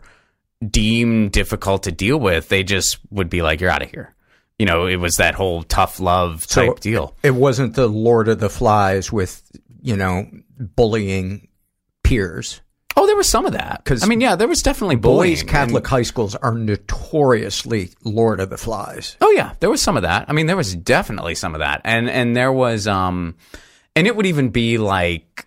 deemed difficult to deal with, they just would be like, you're out of here. You know, it was that whole tough love type so deal. It wasn't the Lord of the Flies with, you know, bullying peers. Oh, there was some of that. Because I mean, yeah, there was definitely bullying. Boys' Catholic and, high schools are notoriously Lord of the Flies. Oh yeah, there was some of that. I mean, there was definitely some of that, and and there was, um, and it would even be like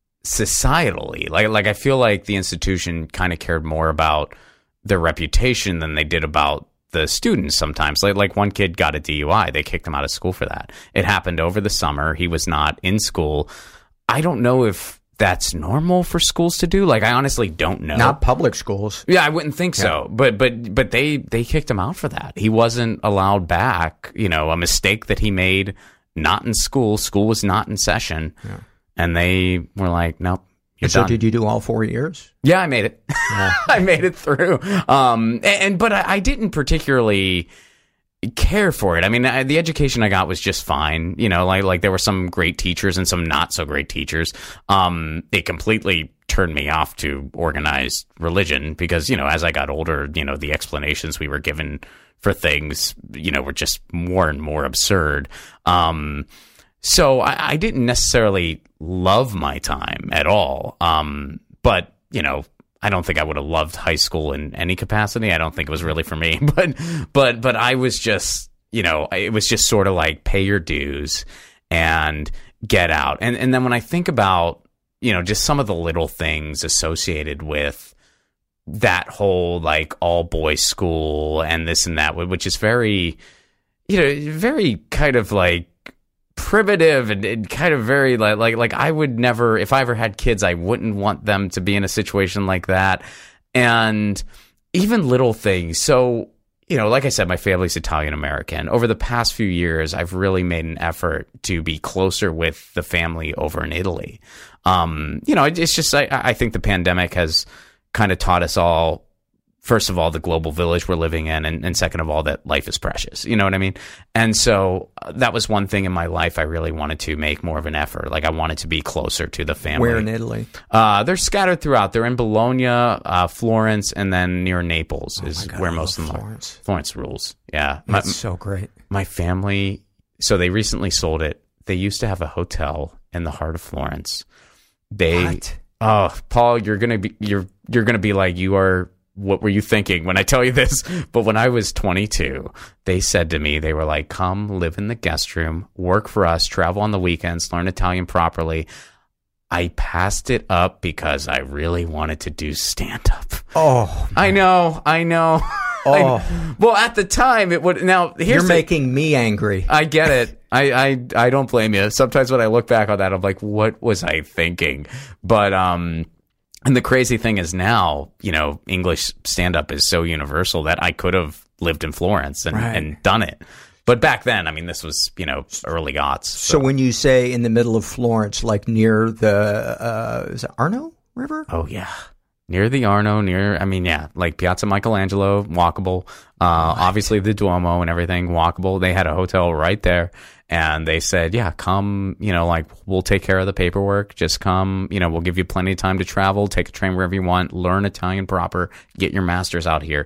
societally, like like I feel like the institution kind of cared more about their reputation than they did about the students sometimes. Like, like one kid got a D U I. They kicked him out of school for that. It happened over the summer. He was not in school. I don't know if that's normal for schools to do. Like, I honestly don't know. Not public schools. Yeah, I wouldn't think yeah. so. But but but they, they kicked him out for that. He wasn't allowed back. You know, a mistake that he made, not in school. School was not in session. Yeah. And they were like, nope. And so done. Did you do all four years? Yeah, I made it. Yeah. I made it through. Um, and, and but I, I didn't particularly care for it. I mean, I, the education I got was just fine. You know, like like there were some great teachers and some not so great teachers. Um, it completely turned me off to organized religion because, you know, as I got older, you know, the explanations we were given for things, you know, were just more and more absurd. Um, so I, I didn't necessarily love my time at all. Um, but, you know, I don't think I would have loved high school in any capacity. I don't think it was really for me. But but but I was just, you know, it was just sort of like pay your dues and get out. And and then when I think about, you know, just some of the little things associated with that whole like all boys school and this and that, which is very, you know, very kind of like primitive and, and kind of very like, like like I would never, if I ever had kids, I wouldn't want them to be in a situation like that. And even little things. So, you know, like I said, my family's Italian American. Over the past few years, I've really made an effort to be closer with the family over in Italy. Um, you know, it, it's just I, I think the pandemic has kind of taught us all first of all, the global village we're living in, and, and second of all, that life is precious. You know what I mean? And so uh, that was one thing in my life I really wanted to make more of an effort. Like, I wanted to be closer to the family. Where in Italy? Uh, they're scattered throughout. They're in Bologna, uh, Florence, and then near Naples oh is God, where I most of them Florence. are. Florence rules. Yeah. That's my, so great. My family, so they recently sold it. They used to have a hotel in the heart of Florence. They, what? Oh, Paul, you're gonna be you're you're gonna be like, you are. What were you thinking when I tell you this? But when I was twenty-two, they said to me, they were like, come live in the guest room, work for us, travel on the weekends, learn Italian properly. I passed it up because I really wanted to do stand-up. Oh, I know, I know. Oh, I, well, at the time, it would. Now, here's you're the, making me angry. I get it. I, I, I don't blame you. Sometimes when I look back on that, I'm like, what was I thinking? But, um... And the crazy thing is now, you know, English stand-up is so universal that I could have lived in Florence and, right. and done it. But back then, I mean, this was, you know, early aughts. So. so when you say in the middle of Florence, like near the, uh, is it Arno River? Oh, yeah. Near the Arno, near, I mean, yeah, like Piazza Michelangelo, walkable. Uh, obviously, the Duomo and everything, walkable. They had a hotel right there. And they said, yeah, come, you know, like, we'll take care of the paperwork. Just come, you know, we'll give you plenty of time to travel, take a train wherever you want, learn Italian proper, get your master's out here.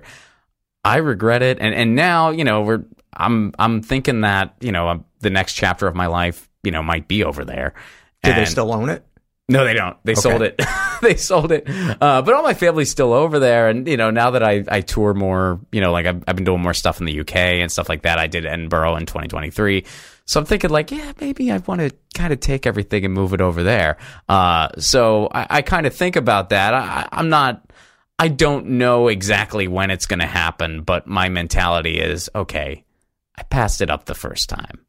I regret it. And and now, you know, we're I'm I'm thinking that, you know, the next chapter of my life, you know, might be over there. Do and they still own it? No, they don't. They okay. sold it. They sold it. Uh, but all my family's still over there. And, you know, now that I, I tour more, you know, like I've, I've been doing more stuff in the U K and stuff like that. I did Edinburgh in twenty twenty-three. So I'm thinking like, yeah, maybe I want to kind of take everything and move it over there. Uh, so I, I kind of think about that. I, I'm not, I don't know exactly when it's going to happen, but my mentality is, okay, I passed it up the first time.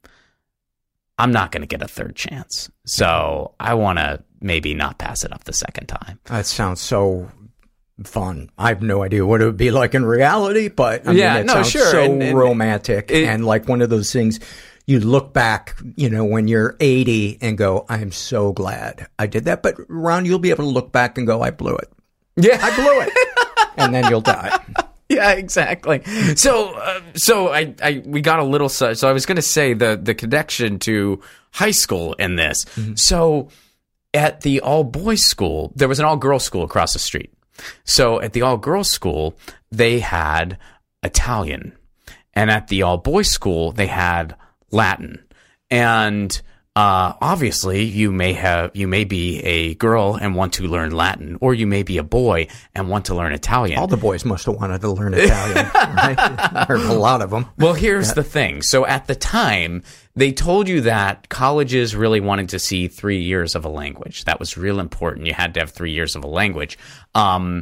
I'm not going to get a third chance. So I want to maybe not pass it up the second time. That sounds so fun. I have no idea what it would be like in reality, but I yeah, mean, it no, sounds sure. so and, and, romantic it, and like one of those things you look back, you know, when you're eighty and go, I am so glad I did that. But Ron, you'll be able to look back and go, I blew it. Yeah. I blew it. And then you'll die. Yeah, exactly. So, uh, so I, I, we got a little. So I was going to say the the connection to high school in this. Mm-hmm. So, at the all boys school, there was an all girls school across the street. So, at the all girls school, they had Italian, and at the all boys school, they had Latin. And Uh, obviously, you may have you may be a girl and want to learn Latin, or you may be a boy and want to learn Italian. All the boys must have wanted to learn Italian, right? There's a lot of them. Well, here's yeah. the thing. So at the time, they told you that colleges really wanted to see three years of a language. That was real important. You had to have three years of a language. Um,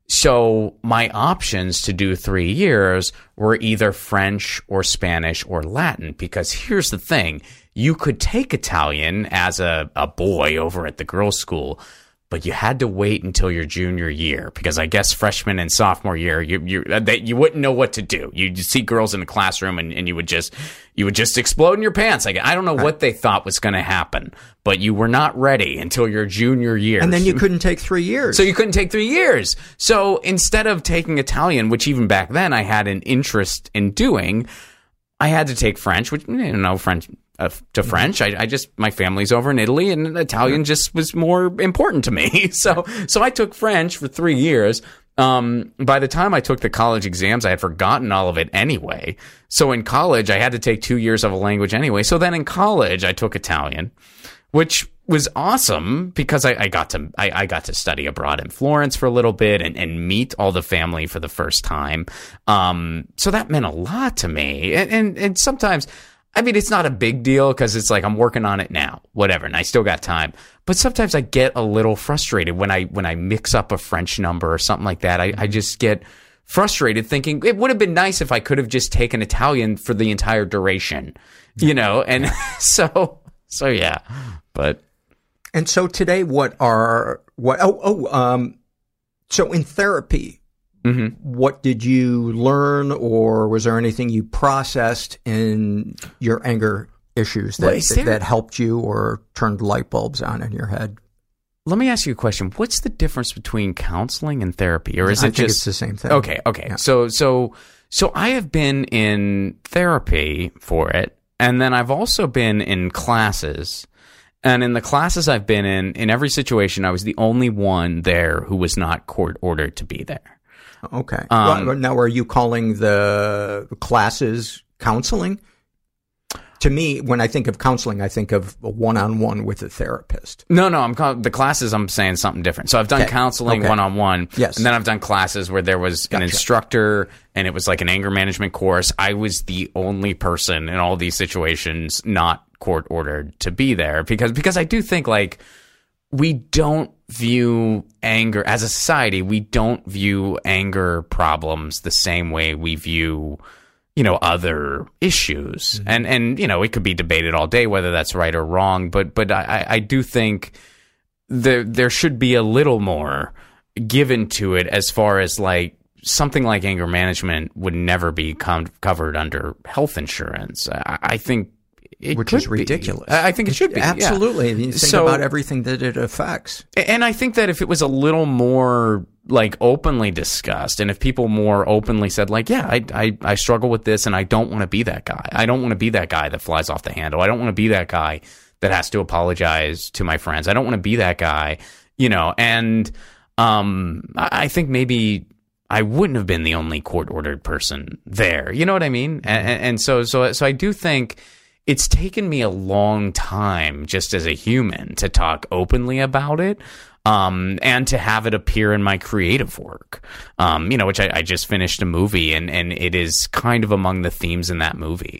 so my options to do three years were either French or Spanish or Latin, because here's the thing. You could take Italian as a, a boy over at the girls' school, but you had to wait until your junior year, because I guess freshman and sophomore year, you you they, you wouldn't know what to do. You'd see girls in the classroom and, and you would just you would just explode in your pants. Like, I don't know what they thought was going to happen, but you were not ready until your junior year. And then you couldn't take three years. So you couldn't take three years. So instead of taking Italian, which even back then I had an interest in doing, I had to take French, which, you know, French... Uh, to French. I, I just, my family's over in Italy, and Italian just was more important to me. So, so I took French for three years. Um, by the time I took the college exams, I had forgotten all of it anyway. So in college, I had to take two years of a language anyway. So then in college, I took Italian, which was awesome because I, I got to, I, I got to study abroad in Florence for a little bit and, and meet all the family for the first time. Um, so that meant a lot to me. And, and, and sometimes, I mean, it's not a big deal because it's like I'm working on it now, whatever, and I still got time. But sometimes I get a little frustrated when I when I mix up a French number or something like that. I, I just get frustrated thinking it would have been nice if I could have just taken Italian for the entire duration, you know? And so, so yeah, but. And so today, what are, what, oh, oh, um, so in therapy, mm-hmm. what did you learn, or was there anything you processed in your anger issues that, well, there, that helped you or turned light bulbs on in your head? let me ask you a question. What's the difference between counseling and therapy? Or is I it think just it's the same thing. Okay, okay. Yeah. So so so I have been in therapy for it, and then I've also been in classes. And in the classes I've been in, in every situation, I was the only one there who was not court ordered to be there. Okay. Um, well, now, are you calling the classes counseling? To me, when I think of counseling, I think of a one-on-one with a therapist. No, no, I'm call- the classes. I'm saying something different. So I've done okay. counseling okay. one-on-one, yes, and then I've done classes where there was gotcha. an instructor, and it was like an anger management course. I was the only person in all these situations not court ordered to be there because because I do think like we don't view anger as a society. We don't view anger problems the same way we view, you know, other issues. Mm-hmm. And, and, you know, it could be debated all day whether that's right or wrong. But, but I, I do think there, there should be a little more given to it as far as like something like anger management would never be com- covered under health insurance. I, I think it Which could is ridiculous. Be. I think it should be. Absolutely. Yeah. You think so, about everything that it affects. And I think that if it was a little more like openly discussed, and if people more openly said like, yeah, I, I, I struggle with this and I don't want to be that guy. I don't want to be that guy that flies off the handle. I don't want to be that guy that has to apologize to my friends. I don't want to be that guy, you know, and um, I think maybe I wouldn't have been the only court-ordered person there. You know what I mean? And, and so, so, so I do think it's taken me a long time just as a human to talk openly about it. Um, and to have it appear in my creative work, um, you know, which I, I just finished a movie, and, and it is kind of among the themes in that movie.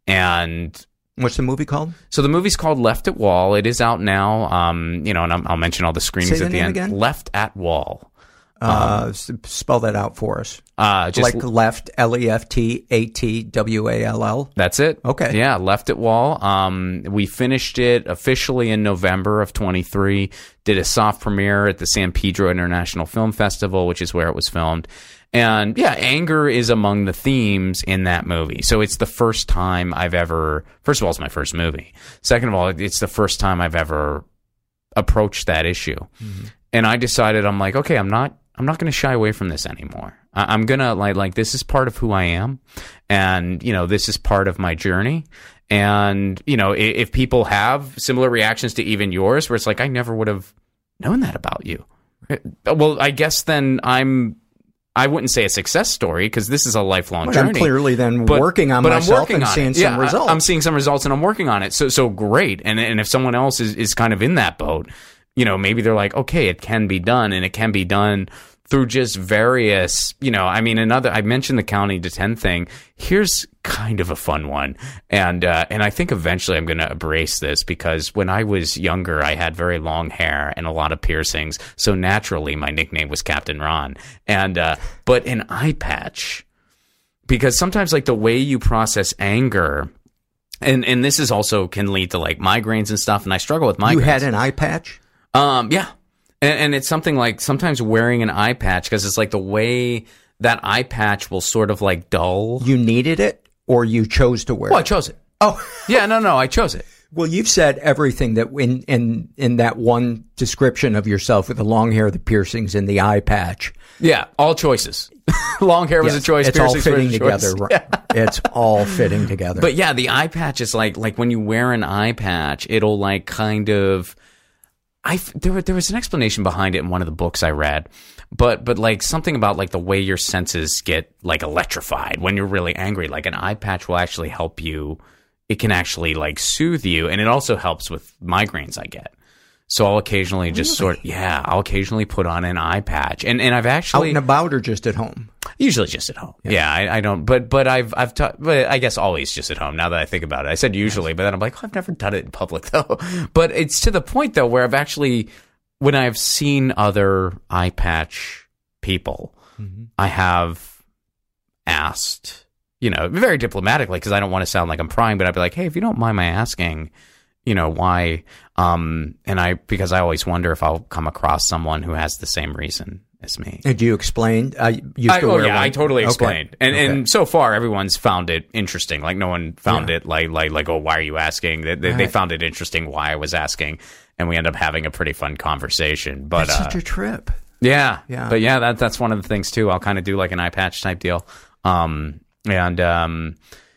And what's the movie called? So the movie's called Left at Wall. It is out now. Um, you know, and I'm, I'll mention all the screenings Say the at the name end. Again? Left at Wall. Uh, um, spell that out for us. Uh, just like left, L E F T A T W A L L. That's it. Okay. Yeah, Left at Wall. Um, we finished it officially in November of twenty-three. Did a soft premiere at the San Pedro International Film Festival, which is where it was filmed. And yeah, anger is among the themes in that movie. So it's the first time I've ever, first of all, it's my first movie. Second of all, it's the first time I've ever approached that issue. Mm-hmm. And I decided, I'm like, okay, I'm not, I'm not going to shy away from this anymore. I, I'm going to like, like, this is part of who I am. And, you know, this is part of my journey. And, you know, if, if people have similar reactions to even yours, where it's like, I never would have known that about you. Well, I guess then I'm, I wouldn't say a success story because this is a lifelong but journey. I'm clearly then but, working on but myself I'm working and on seeing it. some yeah, results. I, I'm seeing some results and I'm working on it. So, so great. And, and if someone else is, is kind of in that boat, you know, maybe they're like, okay, it can be done, and it can be done through just various, you know, I mean, another, I mentioned the counting to ten thing. Here's kind of a fun one. And, uh, and I think eventually I'm going to embrace this because when I was younger, I had very long hair and a lot of piercings. So naturally, my nickname was Captain Ron. And, uh, but an eye patch, because sometimes like the way you process anger, and, and this is also can lead to like migraines and stuff. And I struggle with migraines. You had an eye patch? Um, yeah. And, and it's something like sometimes wearing an eye patch because it's like the way that eye patch will sort of like dull. You needed it or you chose to wear well, it? I chose it. Oh. Yeah, no, no, I chose it. Well, you've said everything that in, in, in that one description of yourself with the long hair, the piercings, and the eye patch. Yeah, all choices. Long hair was yes, a choice. It's all fitting was a together. choice. Yeah. It's all fitting together. But yeah, the eye patch is like like when you wear an eye patch, it'll like kind of. I there there was an explanation behind it in one of the books I read, but but like something about like the way your senses get like electrified when you're really angry. Like an eye patch will actually help you. It can actually like soothe you, and it also helps with migraines I get. So I'll occasionally just really? sort of, yeah, I'll occasionally put on an eye patch, and and I've actually out and about or just at home. Usually just at home. Yeah, yeah I, I don't, but but I've I've ta- but I guess always just at home. Now that I think about it, I said usually, but then I'm like, oh, I've never done it in public though. But it's to the point though where I've actually, when I've seen other eye patch people, mm-hmm. I have asked, you know, very diplomatically because I don't want to sound like I'm prying, but I'd be like, hey, if you don't mind my asking, you know, why? Um, and I because I always wonder if I'll come across someone who has the same reason as me. Did you explain? I used I, to oh wear yeah, one. I totally explained. Okay. And okay. and so far, everyone's found it interesting. Like no one found yeah. it like like like oh, why are you asking? They they, right. they found it interesting why I was asking. and we end up having a pretty fun conversation. But That's uh, such a trip. Yeah, Yeah. But yeah, that that's one of the things too. I'll kind of do like an eye patch type deal, um, and um,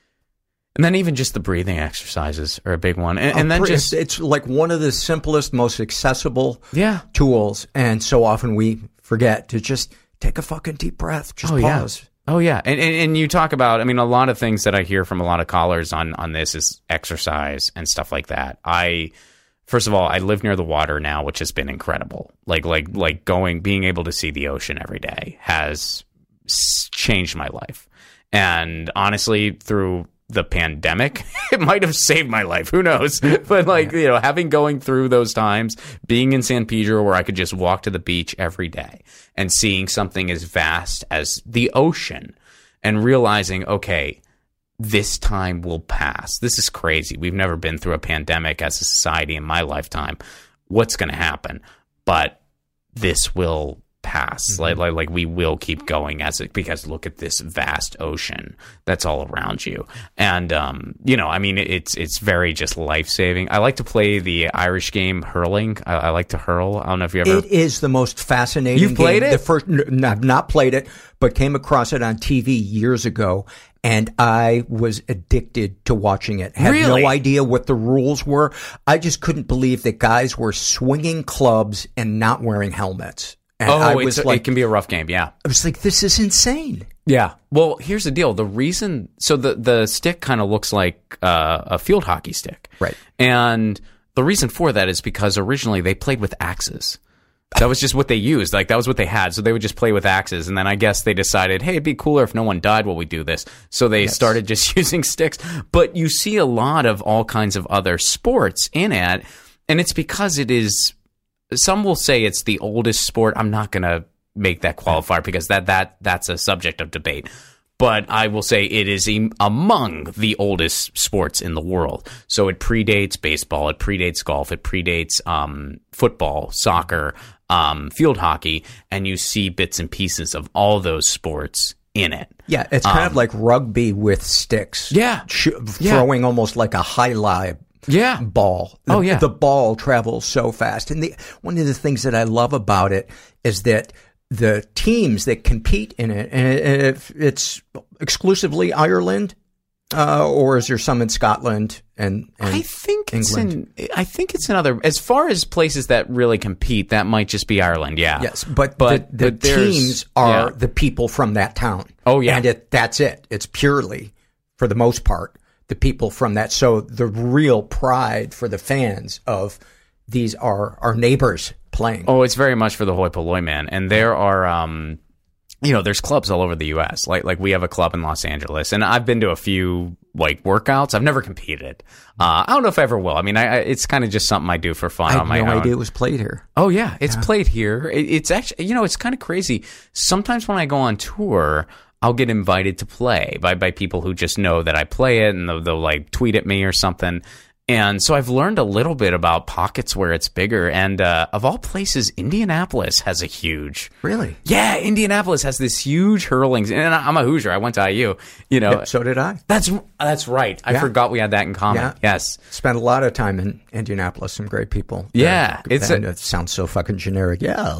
and then even just the breathing exercises are a big one, and, and then Oh, just it's like one of the simplest, most accessible yeah. tools, and so often we forget to just take a fucking deep breath, just oh, pause. Yeah. Oh yeah, and, and and you talk about, I mean, a lot of things that I hear from a lot of callers on on this is exercise and stuff like that. I first of all, I live near the water now, which has been incredible. Like like like going, being able to see the ocean every day has s- changed my life, and honestly, through the pandemic, it might have saved my life. Who knows? But like, you know, having going through those times, being in San Pedro where I could just walk to the beach every day and seeing something as vast as the ocean and realizing, okay, this time will pass. This is crazy. We've never been through a pandemic as a society in my lifetime. What's going to happen? But this will pass. Mm-hmm. Like, like, like we will keep going as it, because look at this vast ocean that's all around you. And, um, you know, I mean, it's, it's very just life-saving. I like to play the Irish game hurling. I, I like to hurl. I don't know if you ever... It is the most fascinating You've played game. it? The first, no, I've not played it, but came across it on T V years ago, and I was addicted to watching it. Had Really? no idea what the rules were. I just couldn't believe that guys were swinging clubs and not wearing helmets. And oh, I it's, was a- like, it can be a rough game, yeah. I was like, this is insane. Yeah. Well, here's the deal. The reason, so the, the stick kind of looks like uh, a field hockey stick. Right. And the reason for that is because originally they played with axes. That was just what they used. Like, that was what they had. So they would just play with axes. And then I guess they decided, hey, it'd be cooler if no one died while we do this. So they Yes. started just using sticks. But you see a lot of all kinds of other sports in it. And it's because it is, some will say it's the oldest sport. I'm not going to make that qualifier because that that that's a subject of debate. But I will say it is em- among the oldest sports in the world. So it predates baseball, it predates golf, it predates um, football, soccer, um, field hockey, and you see bits and pieces of all those sports in it. Yeah, it's kind Um, of like rugby with sticks. Yeah. Sh- Yeah. Throwing almost like a highlight Yeah. ball. The, Oh, yeah. The ball travels so fast. And the, one of the things that I love about it is that the teams that compete in it, and it, and if it's exclusively Ireland, uh, or is there some in Scotland and, and I think it's England? in. I think it's in other. As far as places that really compete, that might just be Ireland. Yeah. Yes, but, But- the, the but there's- teams are yeah. the people from that town. Oh, yeah. And it, that's it. It's purely, for the most part, the people from that. So the real pride for the fans of these are our neighbors playing. Oh, it's very much for the hoi polloi, man. And there are, um, you know, there's clubs all over the U S. Like, like we have a club in Los Angeles, and I've been to a few like workouts. I've never competed. Uh, I don't know if I ever will. I mean, I, I, it's kind of just something I do for fun I on had my no own. idea it was played here. Oh yeah, it's played here. It, it's actually, you know, it's kind of crazy. Sometimes when I go on tour, I'll get invited to play by, by people who just know that I play it, and they'll, they'll like tweet at me or something. And so I've learned a little bit about pockets where it's bigger. And uh, of all places, Indianapolis has a huge. Really? Yeah, Indianapolis has this huge hurling. And I'm a Hoosier. I went to I U. You know, Yeah, so did I. that's that's right. I Yeah. forgot we had that in common. Yeah. Yes. Spent a lot of time in Indianapolis. Some great people. Yeah, They're- it's and a- it sounds so fucking generic. Yeah.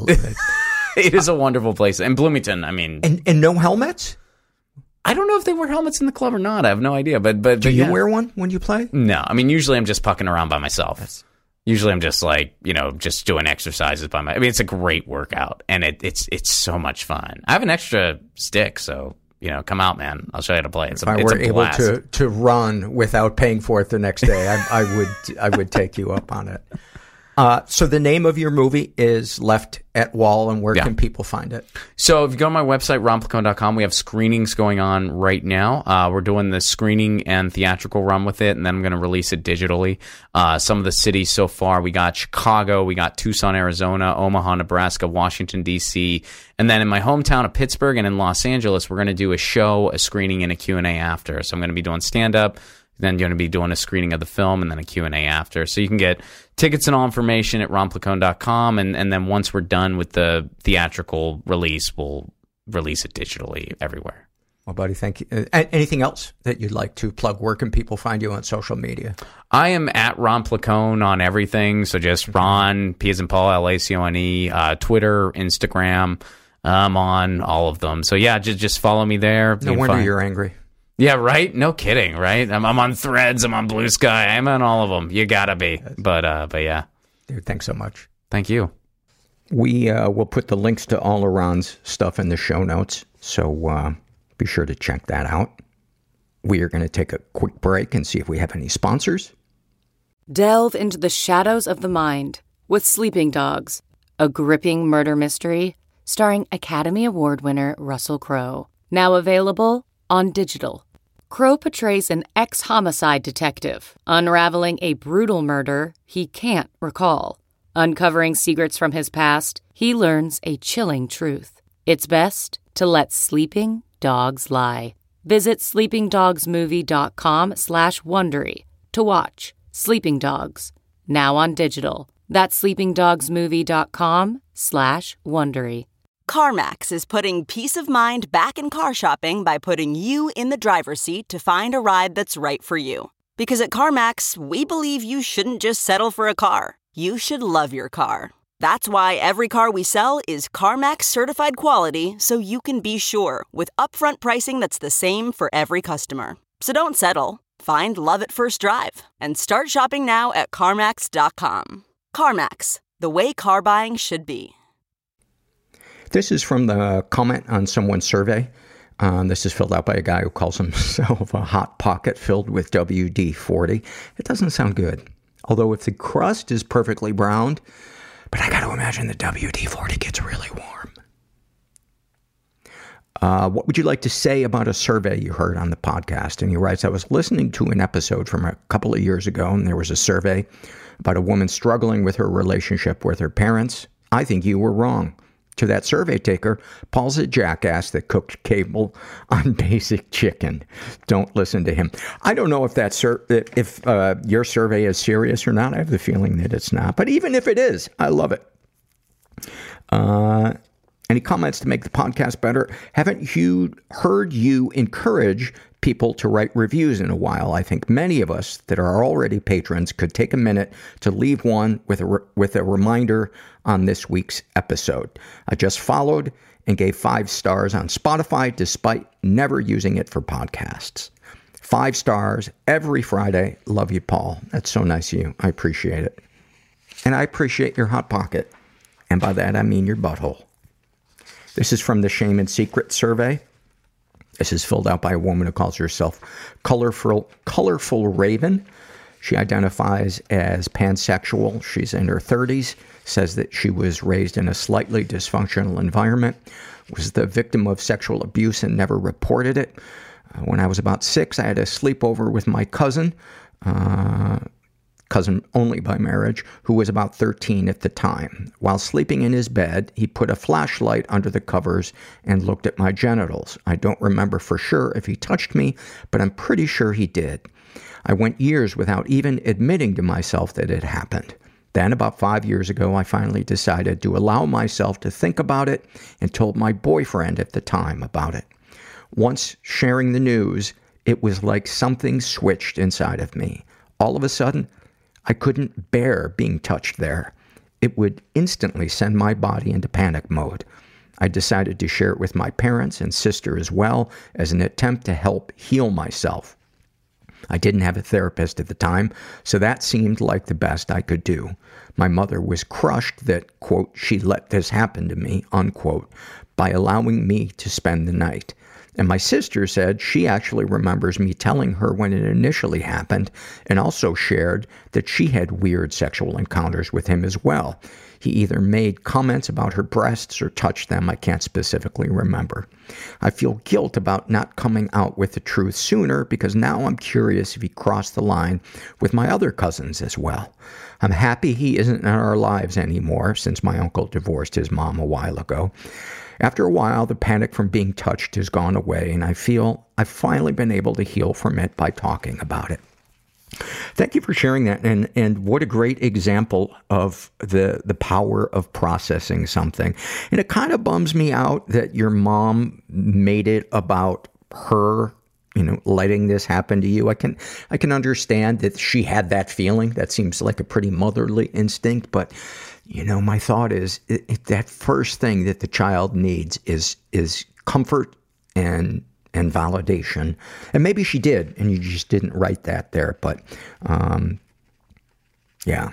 It is a wonderful place. And Bloomington, I mean, and and no helmets? I don't know if they wear helmets in the club or not. I have no idea. But but Do but you yeah. wear one when you play? No, I mean, usually I'm just pucking around by myself. Usually I'm just like, you know, just doing exercises by my, I mean, it's a great workout, and it, it's, it's so much fun. I have an extra stick, so, you know, come out, man. I'll show you how to play. It's If a, I it's were a able blast. to, to run without paying for it the next day, I, I would I would take you up on it. Uh, so the name of your movie is Left at Wall, and where Yeah. can people find it? So if you go to my website, ron placone dot com, we have screenings going on right now. Uh, we're doing the screening and theatrical run with it, and then I'm going to release it digitally. Uh, some of the cities so far, we got Chicago, we got Tucson, Arizona, Omaha, Nebraska, Washington, D C, and then in my hometown of Pittsburgh and in Los Angeles, we're going to do a show, a screening, and a Q and A after. So I'm going to be doing stand-up, then you're going to be doing a screening of the film, and then a Q and A after. So you can get tickets and all information at ron placone dot com, and, and then once we're done with the theatrical release, we'll release it digitally everywhere. Well, buddy, thank you. Uh, anything else that you'd like to plug? Where can people find you on social media? I am at Ron Placone on everything. So just Ron, P as in Paul, L A C O N E, uh, Twitter, Instagram. I'm on all of them. So yeah, just just follow me there. No you wonder find... you're angry. Yeah, right? No kidding, right? I'm, I'm on Threads. I'm on Blue Sky. I'm on all of them. You gotta be. But uh, but yeah. Dude, thanks so much. Thank you. We uh, will put the links to all of Ron's stuff in the show notes. So uh, be sure to check that out. We are going to take a quick break and see if we have any sponsors. Delve into the shadows of the mind with Sleeping Dogs, a gripping murder mystery starring Academy Award winner Russell Crowe. Now available on digital. Crowe portrays an ex-homicide detective unraveling a brutal murder he can't recall. Uncovering secrets from his past, he learns a chilling truth. It's best to let sleeping dogs lie. Visit sleepingdogsmovie.com slash Wondery to watch Sleeping Dogs, now on digital. That's sleepingdogsmovie.com slash Wondery. CarMax is putting peace of mind back in car shopping by putting you in the driver's seat to find a ride that's right for you. Because at CarMax, we believe you shouldn't just settle for a car. You should love your car. That's why every car we sell is CarMax certified quality, so you can be sure with upfront pricing that's the same for every customer. So don't settle. Find love at first drive and start shopping now at CarMax dot com. CarMax, the way car buying should be. This is from the comment on someone's survey. Um, this is filled out by a guy who calls himself a hot pocket filled with W D forty. It doesn't sound good. Although if the crust is perfectly browned, but I got to imagine the W D forty gets really warm. Uh, what would you like to say about a survey you heard on the podcast? And he writes, I was listening to an episode from a couple of years ago, and there was a survey about a woman struggling with her relationship with her parents. I think you were wrong. To that survey taker, Paul's a jackass that cooked cable on basic chicken. Don't listen to him. I don't know if that sur- if uh, your survey is serious or not. I have the feeling that it's not. But even if it is, I love it. Uh, any comments to make the podcast better? Haven't you heard you encourage people to write reviews in a while? I think many of us that are already patrons could take a minute to leave one with a, re- with a reminder on this week's episode. I just followed and gave five stars on Spotify despite never using it for podcasts. Five stars every Friday. Love you, Paul. That's so nice of you. I appreciate it. And I appreciate your hot pocket. And by that, I mean your butthole. This is from the Shame and Secret survey. This is filled out by a woman who calls herself Colorful, Colorful Raven. She identifies as pansexual. She's in her thirties, says that she was raised in a slightly dysfunctional environment, was the victim of sexual abuse and never reported it. Uh, when I was about six, I had a sleepover with my cousin, uh, cousin only by marriage, who was about thirteen at the time. While sleeping in his bed, he put a flashlight under the covers and looked at my genitals. I don't remember for sure if he touched me, but I'm pretty sure he did. I went years without even admitting to myself that it happened. Then, about five years ago, I finally decided to allow myself to think about it and told my boyfriend at the time about it. Once sharing the news, it was like something switched inside of me. All of a sudden, I couldn't bear being touched there. It would instantly send my body into panic mode. I decided to share it with my parents and sister as well as an attempt to help heal myself. I didn't have a therapist at the time, so that seemed like the best I could do. My mother was crushed that, quote, she let this happen to me, unquote, by allowing me to spend the night. And my sister said she actually remembers me telling her when it initially happened, and also shared that she had weird sexual encounters with him as well. He either made comments about her breasts or touched them. I can't specifically remember. I feel guilt about not coming out with the truth sooner because now I'm curious if he crossed the line with my other cousins as well. I'm happy he isn't in our lives anymore since my uncle divorced his mom a while ago. After a while, the panic from being touched has gone away, and I feel I've finally been able to heal from it by talking about it. Thank you for sharing that, and, and what a great example of the, the power of processing something. And it kind of bums me out that your mom made it about her, you know, letting this happen to you. I can, I can understand that she had that feeling. That seems like a pretty motherly instinct, but you know, my thought is it, it, that first thing that the child needs is, is comfort and, and validation. And maybe she did, and you just didn't write that there, but, um, yeah.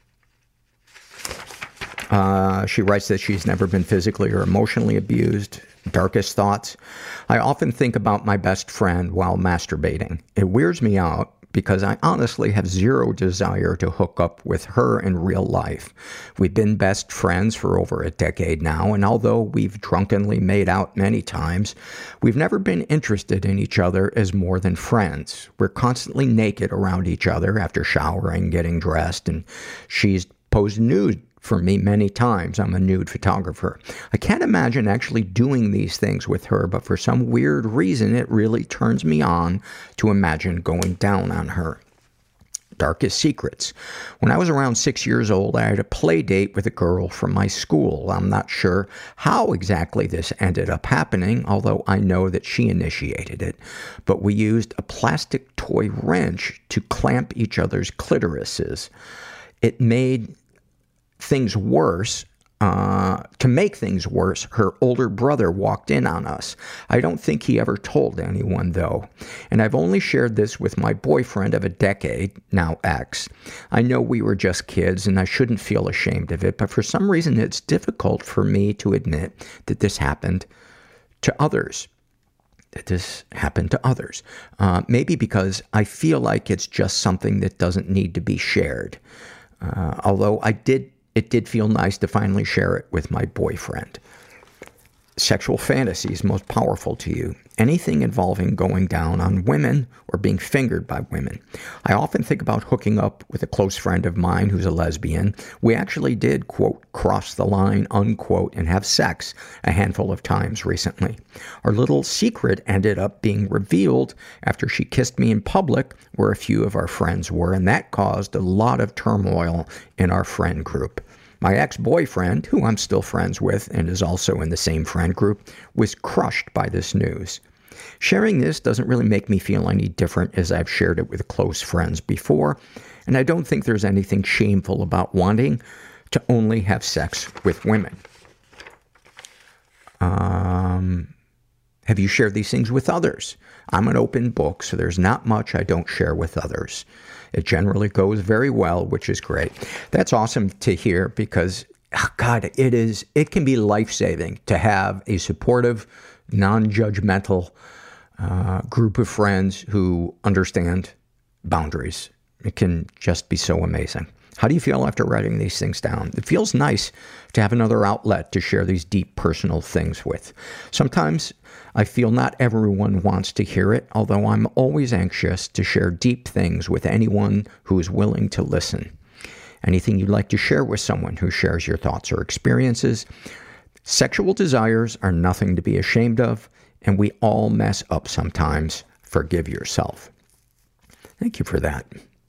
Uh, she writes that she's never been physically or emotionally abused. Darkest thoughts. I often think about my best friend while masturbating. It weirds me out because I honestly have zero desire to hook up with her in real life. We've been best friends for over a decade now, and although we've drunkenly made out many times, we've never been interested in each other as more than friends. We're constantly naked around each other after showering, getting dressed, and she's posed nude for me many times. I'm a nude photographer. I can't imagine actually doing these things with her, but for some weird reason, it really turns me on to imagine going down on her. Darkest secrets. When I was around six years old, I had a play date with a girl from my school. I'm not sure how exactly this ended up happening, although I know that she initiated it. But we used a plastic toy wrench to clamp each other's clitorises. It made things worse. Uh, to make things worse, her older brother walked in on us. I don't think he ever told anyone, though. And I've only shared this with my boyfriend of a decade, now ex. I know we were just kids, and I shouldn't feel ashamed of it, but for some reason it's difficult for me to admit that this happened to others. That this happened to others. Uh, maybe because I feel like it's just something that doesn't need to be shared. Uh, although I did It did feel nice to finally share it with my boyfriend. Sexual fantasies most powerful to you. Anything involving going down on women or being fingered by women. I often think about hooking up with a close friend of mine who's a lesbian. We actually did, quote, cross the line, unquote, and have sex a handful of times recently. Our little secret ended up being revealed after she kissed me in public where a few of our friends were, and that caused a lot of turmoil in our friend group. My ex-boyfriend, who I'm still friends with and is also in the same friend group, was crushed by this news. Sharing this doesn't really make me feel any different as I've shared it with close friends before, and I don't think there's anything shameful about wanting to only have sex with women. Um, have you shared these things with others? I'm an open book, so there's not much I don't share with others. It generally goes very well, which is great. That's awesome to hear because, oh God, it is, it can be life-saving to have a supportive, non-judgmental uh, group of friends who understand boundaries. It can just be so amazing. How do you feel after writing these things down? It feels nice to have another outlet to share these deep personal things with. Sometimes I feel not everyone wants to hear it, although I'm always anxious to share deep things with anyone who is willing to listen. Anything you'd like to share with someone who shares your thoughts or experiences? Sexual desires are nothing to be ashamed of, and we all mess up sometimes. Forgive yourself. Thank you for that.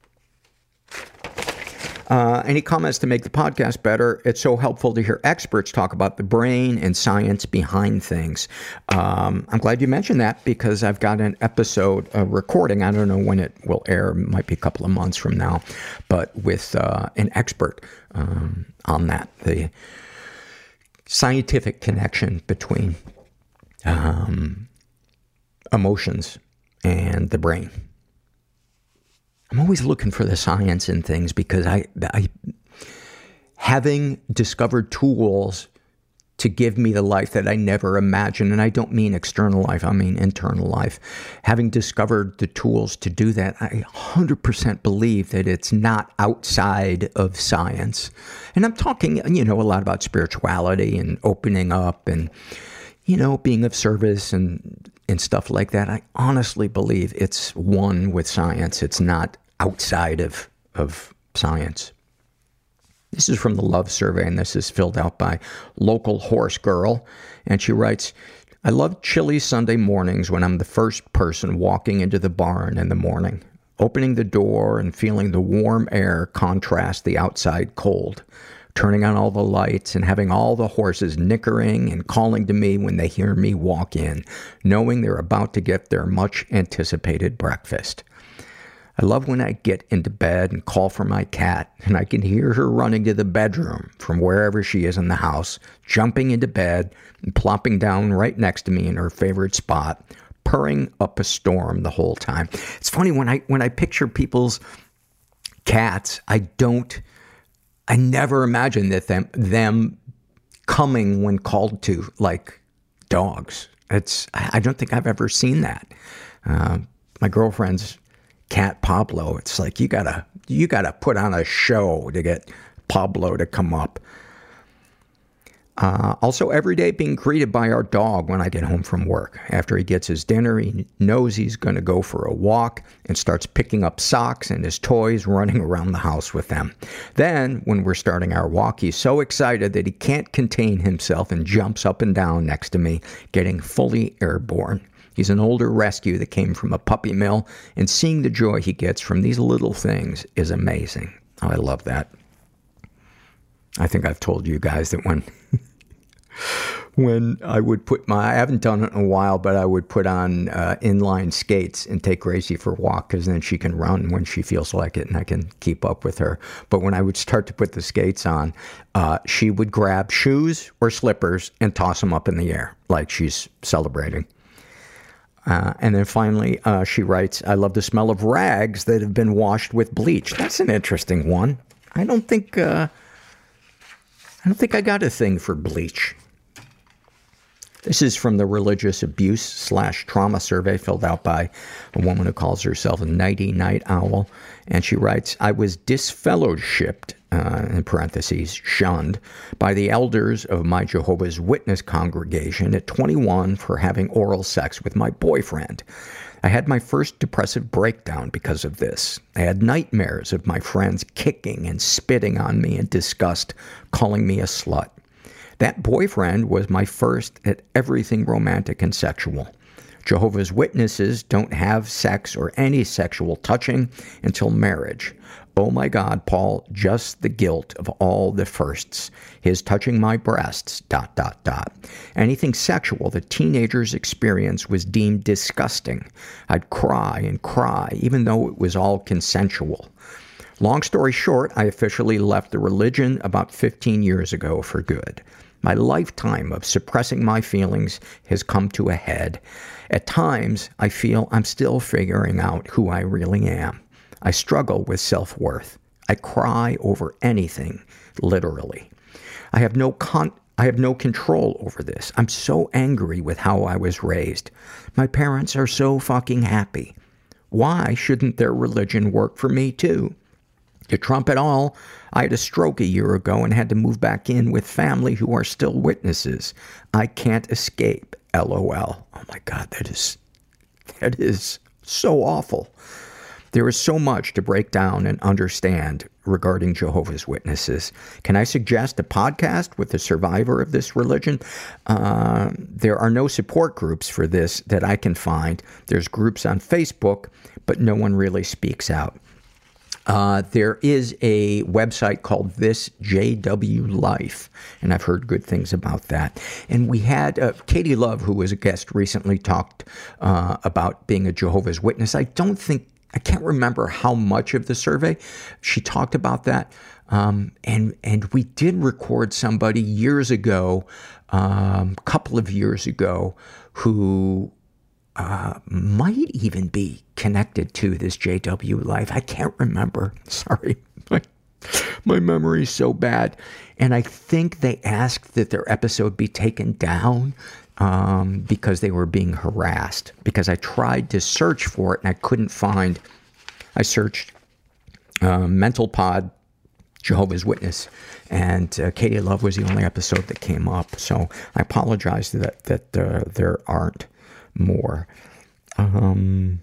Uh, any comments to make the podcast better? It's so helpful to hear experts talk about the brain and science behind things. Um, I'm glad you mentioned that because I've got an episode, a recording, I don't know when it will air, it might be a couple of months from now, but with uh, an expert um, on that, the scientific connection between um, emotions and the brain. I'm always looking for the science in things because I, I, having discovered tools to give me the life that I never imagined, and I don't mean external life, I mean internal life. Having discovered the tools to do that, I one hundred percent believe that it's not outside of science. And I'm talking, you know, a lot about spirituality and opening up and, you know, being of service and and stuff like that. I honestly believe it's one with science. It's not outside of, of science. This is from the Love Survey, and this is filled out by Local Horse Girl. And she writes, I love chilly Sunday mornings when I'm the first person walking into the barn in the morning. Opening the door and feeling the warm air contrast the outside cold. turning on all the lights and having all the horses nickering and calling to me when they hear me walk in, knowing they're about to get their much-anticipated breakfast. I love when I get into bed and call for my cat, and I can hear her running to the bedroom from wherever she is in the house, jumping into bed and plopping down right next to me in her favorite spot, purring up a storm the whole time. It's funny, when I when I picture people's cats, I don't, I never imagine that them, them coming when called to, like dogs. It's, I don't think I've ever seen that. Uh, my girlfriend's cat Pablo, it's like you gotta you gotta put on a show to get Pablo to come up. Uh, also, every day being greeted by our dog when I get home from work. After he gets his dinner, he knows he's going to go for a walk and starts picking up socks and his toys, running around the house with them. Then, when we're starting our walk, he's so excited that he can't contain himself and jumps up and down next to me, getting fully airborne. He's an older rescue that came from a puppy mill, and seeing the joy he gets from these little things is amazing. Oh, I love that. I think I've told you guys that when when I would put my, I haven't done it in a while, but I would put on uh, inline skates and take Gracie for a walk, because then she can run when she feels like it and I can keep up with her. But when I would start to put the skates on, uh, she would grab shoes or slippers and toss them up in the air like she's celebrating. Uh, and then finally, uh, she writes, I love the smell of rags that have been washed with bleach. That's an interesting one. I don't think, uh, I don't think I got a thing for bleach. This is from the religious abuse slash trauma survey filled out by a woman who calls herself a nighty night owl. And she writes, I was disfellowshipped, uh, in parentheses, shunned, by the elders of my Jehovah's Witness congregation at twenty-one for having oral sex with my boyfriend. I had my first depressive breakdown because of this. I had nightmares of my friends kicking and spitting on me in disgust, calling me a slut. That boyfriend was my first at everything romantic and sexual. Jehovah's Witnesses don't have sex or any sexual touching until marriage. Oh my God, Paul, just the guilt of all the firsts. His touching my breasts, dot, dot, dot. Anything sexual that teenagers experience was deemed disgusting. I'd cry and cry, even though it was all consensual. Long story short, I officially left the religion about fifteen years ago for good. My lifetime of suppressing my feelings has come to a head. At times, I feel I'm still figuring out who I really am. I struggle with self-worth. I cry over anything, literally. I have no con- I have no control over this. I'm so angry with how I was raised. My parents are so fucking happy. Why shouldn't their religion work for me too? To trump it all, I had a stroke a year ago and had to move back in with family who are still witnesses. I can't escape, LOL. Oh my God, that is, that is so awful. There is so much to break down and understand regarding Jehovah's Witnesses. Can I suggest a podcast with a survivor of this religion? Uh, there are no support groups for this that I can find. There's groups on Facebook, but no one really speaks out. Uh, there is a website called This J W Life, and I've heard good things about that. And we had uh, Katie Love, who was a guest recently, talked uh, about being a Jehovah's Witness. I don't think, I can't remember how much of the survey she talked about that. Um, and, and we did record somebody years ago, a um, couple of years ago, who Uh, might even be connected to this J W Life. I can't remember. Sorry. My, my memory is so bad. And I think they asked that their episode be taken down um, because they were being harassed. Because I tried to search for it and I couldn't find. I searched uh, Mental Pod, Jehovah's Witness, and uh, Katie Love was the only episode that came up. So I apologize that, that uh, there aren't more. Um,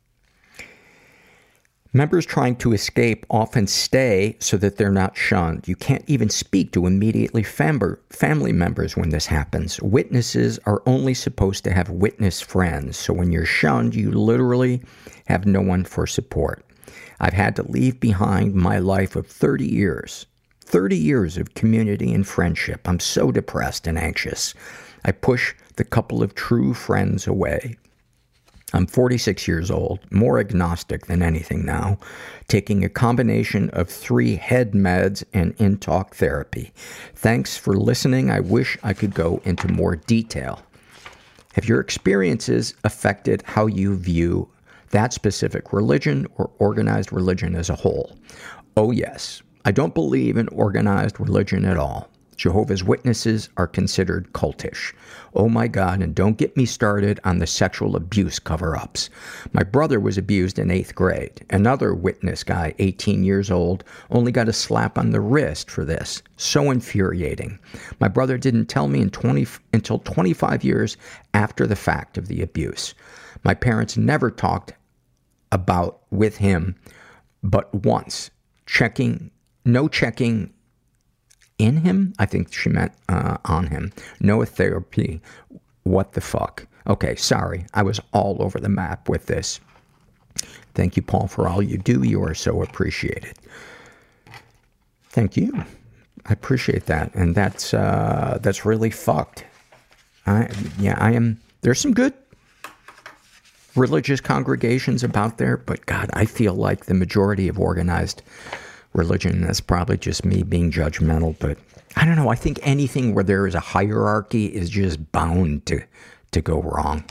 members trying to escape often stay so that they're not shunned. You can't even speak to immediately fam- family members when this happens. Witnesses are only supposed to have witness friends, so when you're shunned, you literally have no one for support. I've had to leave behind my life of thirty years thirty years of community and friendship. I'm so depressed and anxious. I push the couple of true friends away. I'm forty-six years old, more agnostic than anything now, taking a combination of three head meds and in-talk therapy. Thanks for listening. I wish I could go into more detail. Have your experiences affected how you view that specific religion or organized religion as a whole? Oh yes. I don't believe in organized religion at all. Jehovah's Witnesses are considered cultish. Oh my God, and don't get me started on the sexual abuse cover-ups. My brother was abused in eighth grade. Another witness guy, eighteen years old, only got a slap on the wrist for this. So infuriating. My brother didn't tell me in twenty, until twenty-five years after the fact of the abuse. My parents never talked about with him, but once. Checking, no checking in him? I think she meant uh, on him. No therapy. What the fuck? Okay, sorry. I was all over the map with this. Thank you, Paul, for all you do. You are so appreciated. Thank you. I appreciate that. And that's, uh, that's really fucked. I, yeah, I am, there's some good religious congregations about there, but God, I feel like the majority of organized religion, that's probably just me being judgmental, but I don't know, I think anything where there is a hierarchy is just bound to, to go wrong.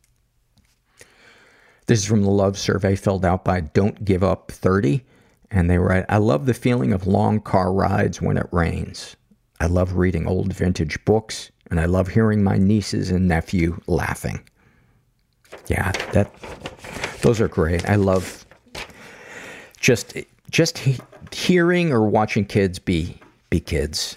This is from the love survey filled out by Don't Give Up thirty, and they write, I love the feeling of long car rides when it rains. I love reading old vintage books, and I love hearing my nieces and nephew laughing. Yeah, that, those are great. I love just, just he, hearing or watching kids be, be kids.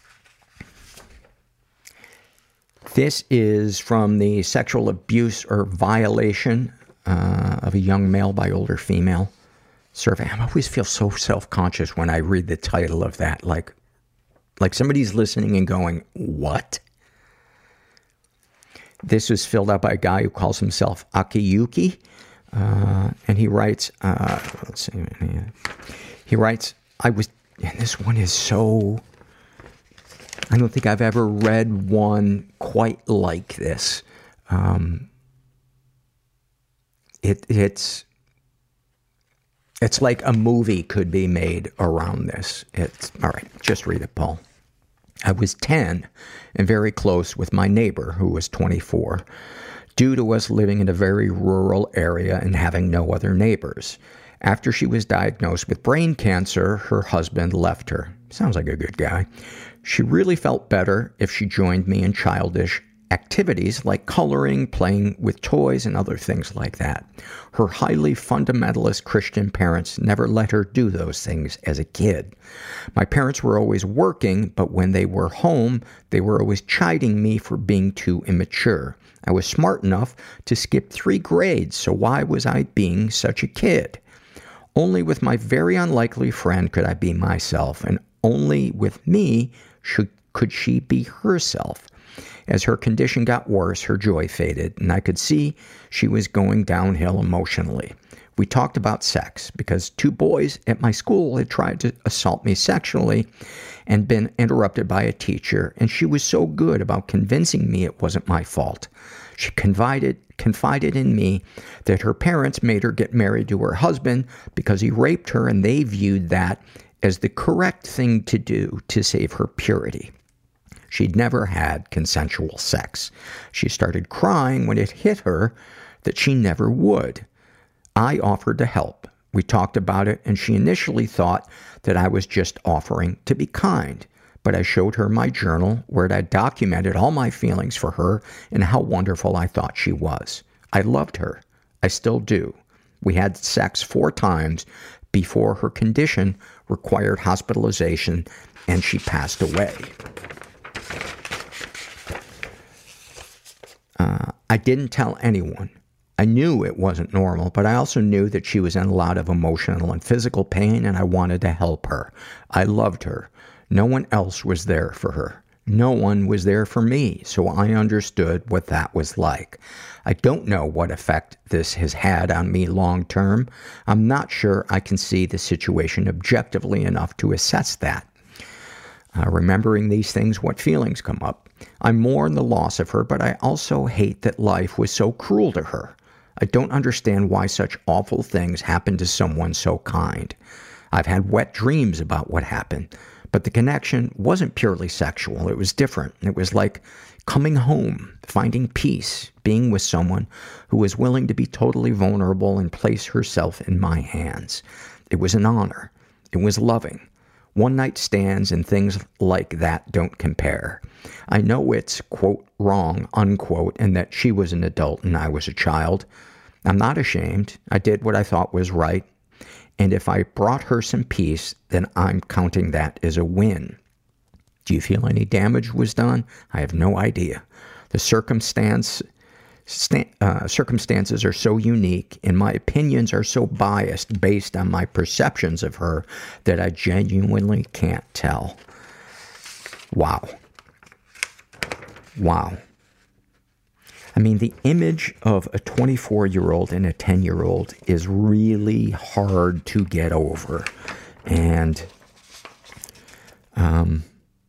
This is from the sexual abuse or violation uh, of a young male by older female survey. I always feel so self-conscious when I read the title of that. Like, like somebody's listening and going, what? This was filled out by a guy who calls himself Akiyuki. Uh, and he writes, uh, let's see, he writes, I was, and this one is so, I don't think I've ever read one quite like this. Um, it, it's, it's like a movie could be made around this. It's, all right, just read it, Paul. I was ten and very close with my neighbor who was twenty-four. Due to us living in a very rural area and having no other neighbors. After she was diagnosed with brain cancer, her husband left her. Sounds like a good guy. She really felt better if she joined me in childish activities like coloring, playing with toys, and other things like that. Her highly fundamentalist Christian parents never let her do those things as a kid. My parents were always working, but when they were home, they were always chiding me for being too immature. I was smart enough to skip three grades, so why was I being such a kid? Only with my very unlikely friend could I be myself, and only with me should, could she be herself. As her condition got worse, her joy faded, and I could see she was going downhill emotionally. We talked about sex, because two boys at my school had tried to assault me sexually and been interrupted by a teacher, and she was so good about convincing me it wasn't my fault. She confided confided in me that her parents made her get married to her husband because he raped her, and they viewed that as the correct thing to do to save her purity. She'd never had consensual sex. She started crying when it hit her that she never would. I offered to help. We talked about it, and she initially thought that I was just offering to be kind. But I showed her my journal where I documented all my feelings for her and how wonderful I thought she was. I loved her. I still do. We had sex four times before her condition required hospitalization and she passed away. Uh, I didn't tell anyone. I knew it wasn't normal, but I also knew that she was in a lot of emotional and physical pain, and I wanted to help her. I loved her. No one else was there for her. No one was there for me, so I understood what that was like. I don't know what effect this has had on me long term. I'm not sure I can see the situation objectively enough to assess that. Uh, remembering these things, what feelings come up? I mourn the loss of her, but I also hate that life was so cruel to her. I don't understand why such awful things happen to someone so kind. I've had wet dreams about what happened, but the connection wasn't purely sexual. It was different. It was like coming home, finding peace, being with someone who was willing to be totally vulnerable and place herself in my hands. It was an honor. It was loving. One night stands and things like that don't compare. I know it's, quote, wrong, unquote, and that she was an adult and I was a child. I'm not ashamed. I did what I thought was right. And if I brought her some peace, then I'm counting that as a win. Do you feel any damage was done? I have no idea. The circumstance, sta- uh, circumstances are so unique, and my opinions are so biased based on my perceptions of her that I genuinely can't tell. Wow. Wow. I mean, the image of a twenty-four-year-old and a ten-year-old is really hard to get over. And, um,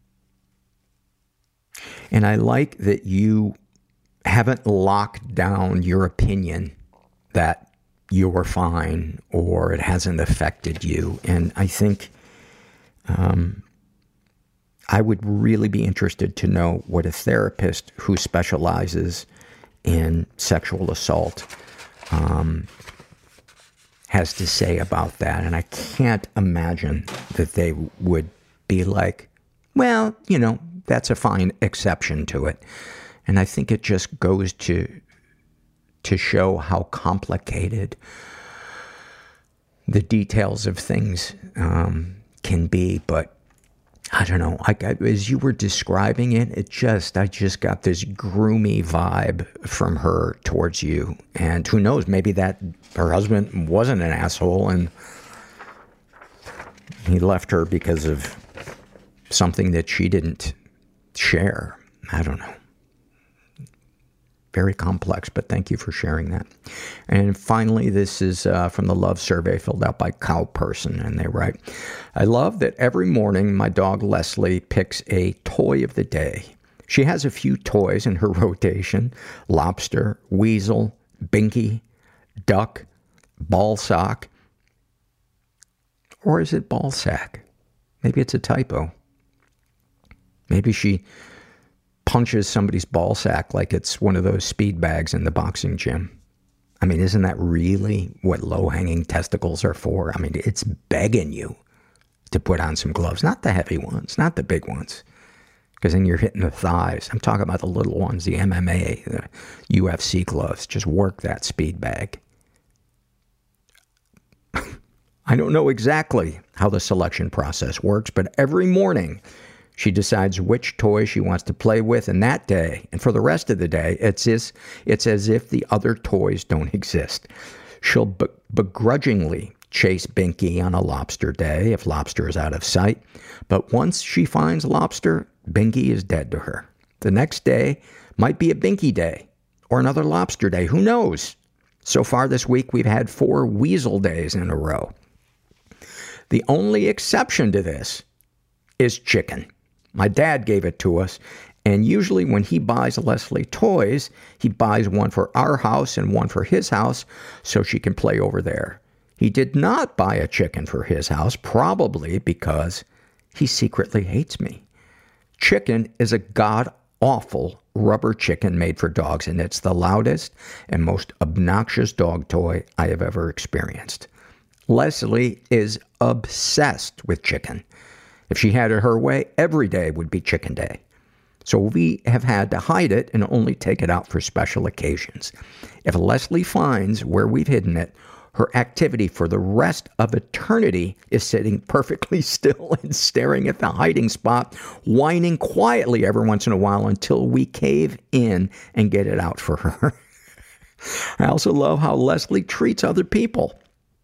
and I like that you haven't locked down your opinion that you're fine or it hasn't affected you. And I think, um, I would really be interested to know what a therapist who specializes in sexual assault um, has to say about that. And I can't imagine that they would be like, well, you know, that's a fine exception to it. And I think it just goes to to show how complicated the details of things um, can be. But I don't know, I, I, as you were describing it, it just, I just got this groomy vibe from her towards you. And who knows, maybe that her husband wasn't an asshole and he left her because of something that she didn't share. I don't know. Very complex, but thank you for sharing that. And finally, this is uh, from the love survey filled out by Cow Person, and they write, I love that every morning my dog Leslie picks a toy of the day. She has a few toys in her rotation: lobster, weasel, binky, duck, ball sock. Or is it ball sack? Maybe it's a typo. Maybe she punches somebody's ball sack like it's one of those speed bags in the boxing gym. I mean, isn't that really what low-hanging testicles are for? I mean, it's begging you to put on some gloves. Not the heavy ones, not the big ones, because then you're hitting the thighs. I'm talking about the little ones, the M M A, the U F C gloves. Just work that speed bag. I don't know exactly how the selection process works, but every morning she decides which toy she wants to play with in that day, and for the rest of the day, it's as, it's as if the other toys don't exist. She'll be- begrudgingly chase Binky on a lobster day if lobster is out of sight, but once she finds lobster, Binky is dead to her. The next day might be a Binky day, or another lobster day, who knows? So far this week, we've had four weasel days in a row. The only exception to this is chicken. My dad gave it to us, and usually when he buys Leslie toys, he buys one for our house and one for his house so she can play over there. He did not buy a chicken for his house, probably because he secretly hates me. Chicken is a god-awful rubber chicken made for dogs, and it's the loudest and most obnoxious dog toy I have ever experienced. Leslie is obsessed with chicken. If she had it her way, every day would be chicken day. So we have had to hide it and only take it out for special occasions. If Leslie finds where we've hidden it, her activity for the rest of eternity is sitting perfectly still and staring at the hiding spot, whining quietly every once in a while until we cave in and get it out for her. I also love how Leslie treats other people.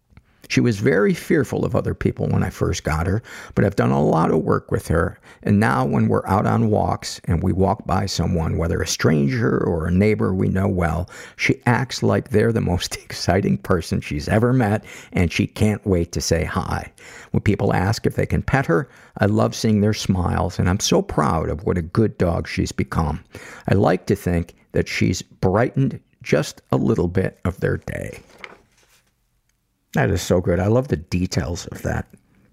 She was very fearful of other people when I first got her, but I've done a lot of work with her. And now when we're out on walks and we walk by someone, whether a stranger or a neighbor we know well, she acts like they're the most exciting person she's ever met, and she can't wait to say hi. When people ask if they can pet her, I love seeing their smiles, and I'm so proud of what a good dog she's become. I like to think that she's brightened just a little bit of their day. That is so good. I love the details of that.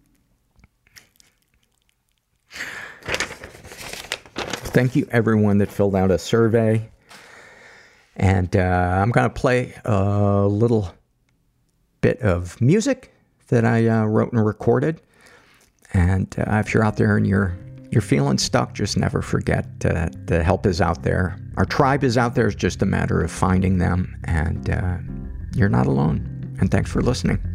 Thank you, everyone that filled out a survey. And uh, I'm going to play a little bit of music that I uh, wrote and recorded. And uh, if you're out there and you're you're feeling stuck, just never forget uh, the help is out there. Our tribe is out there. It's just a matter of finding them. And uh, you're not alone. And thanks for listening.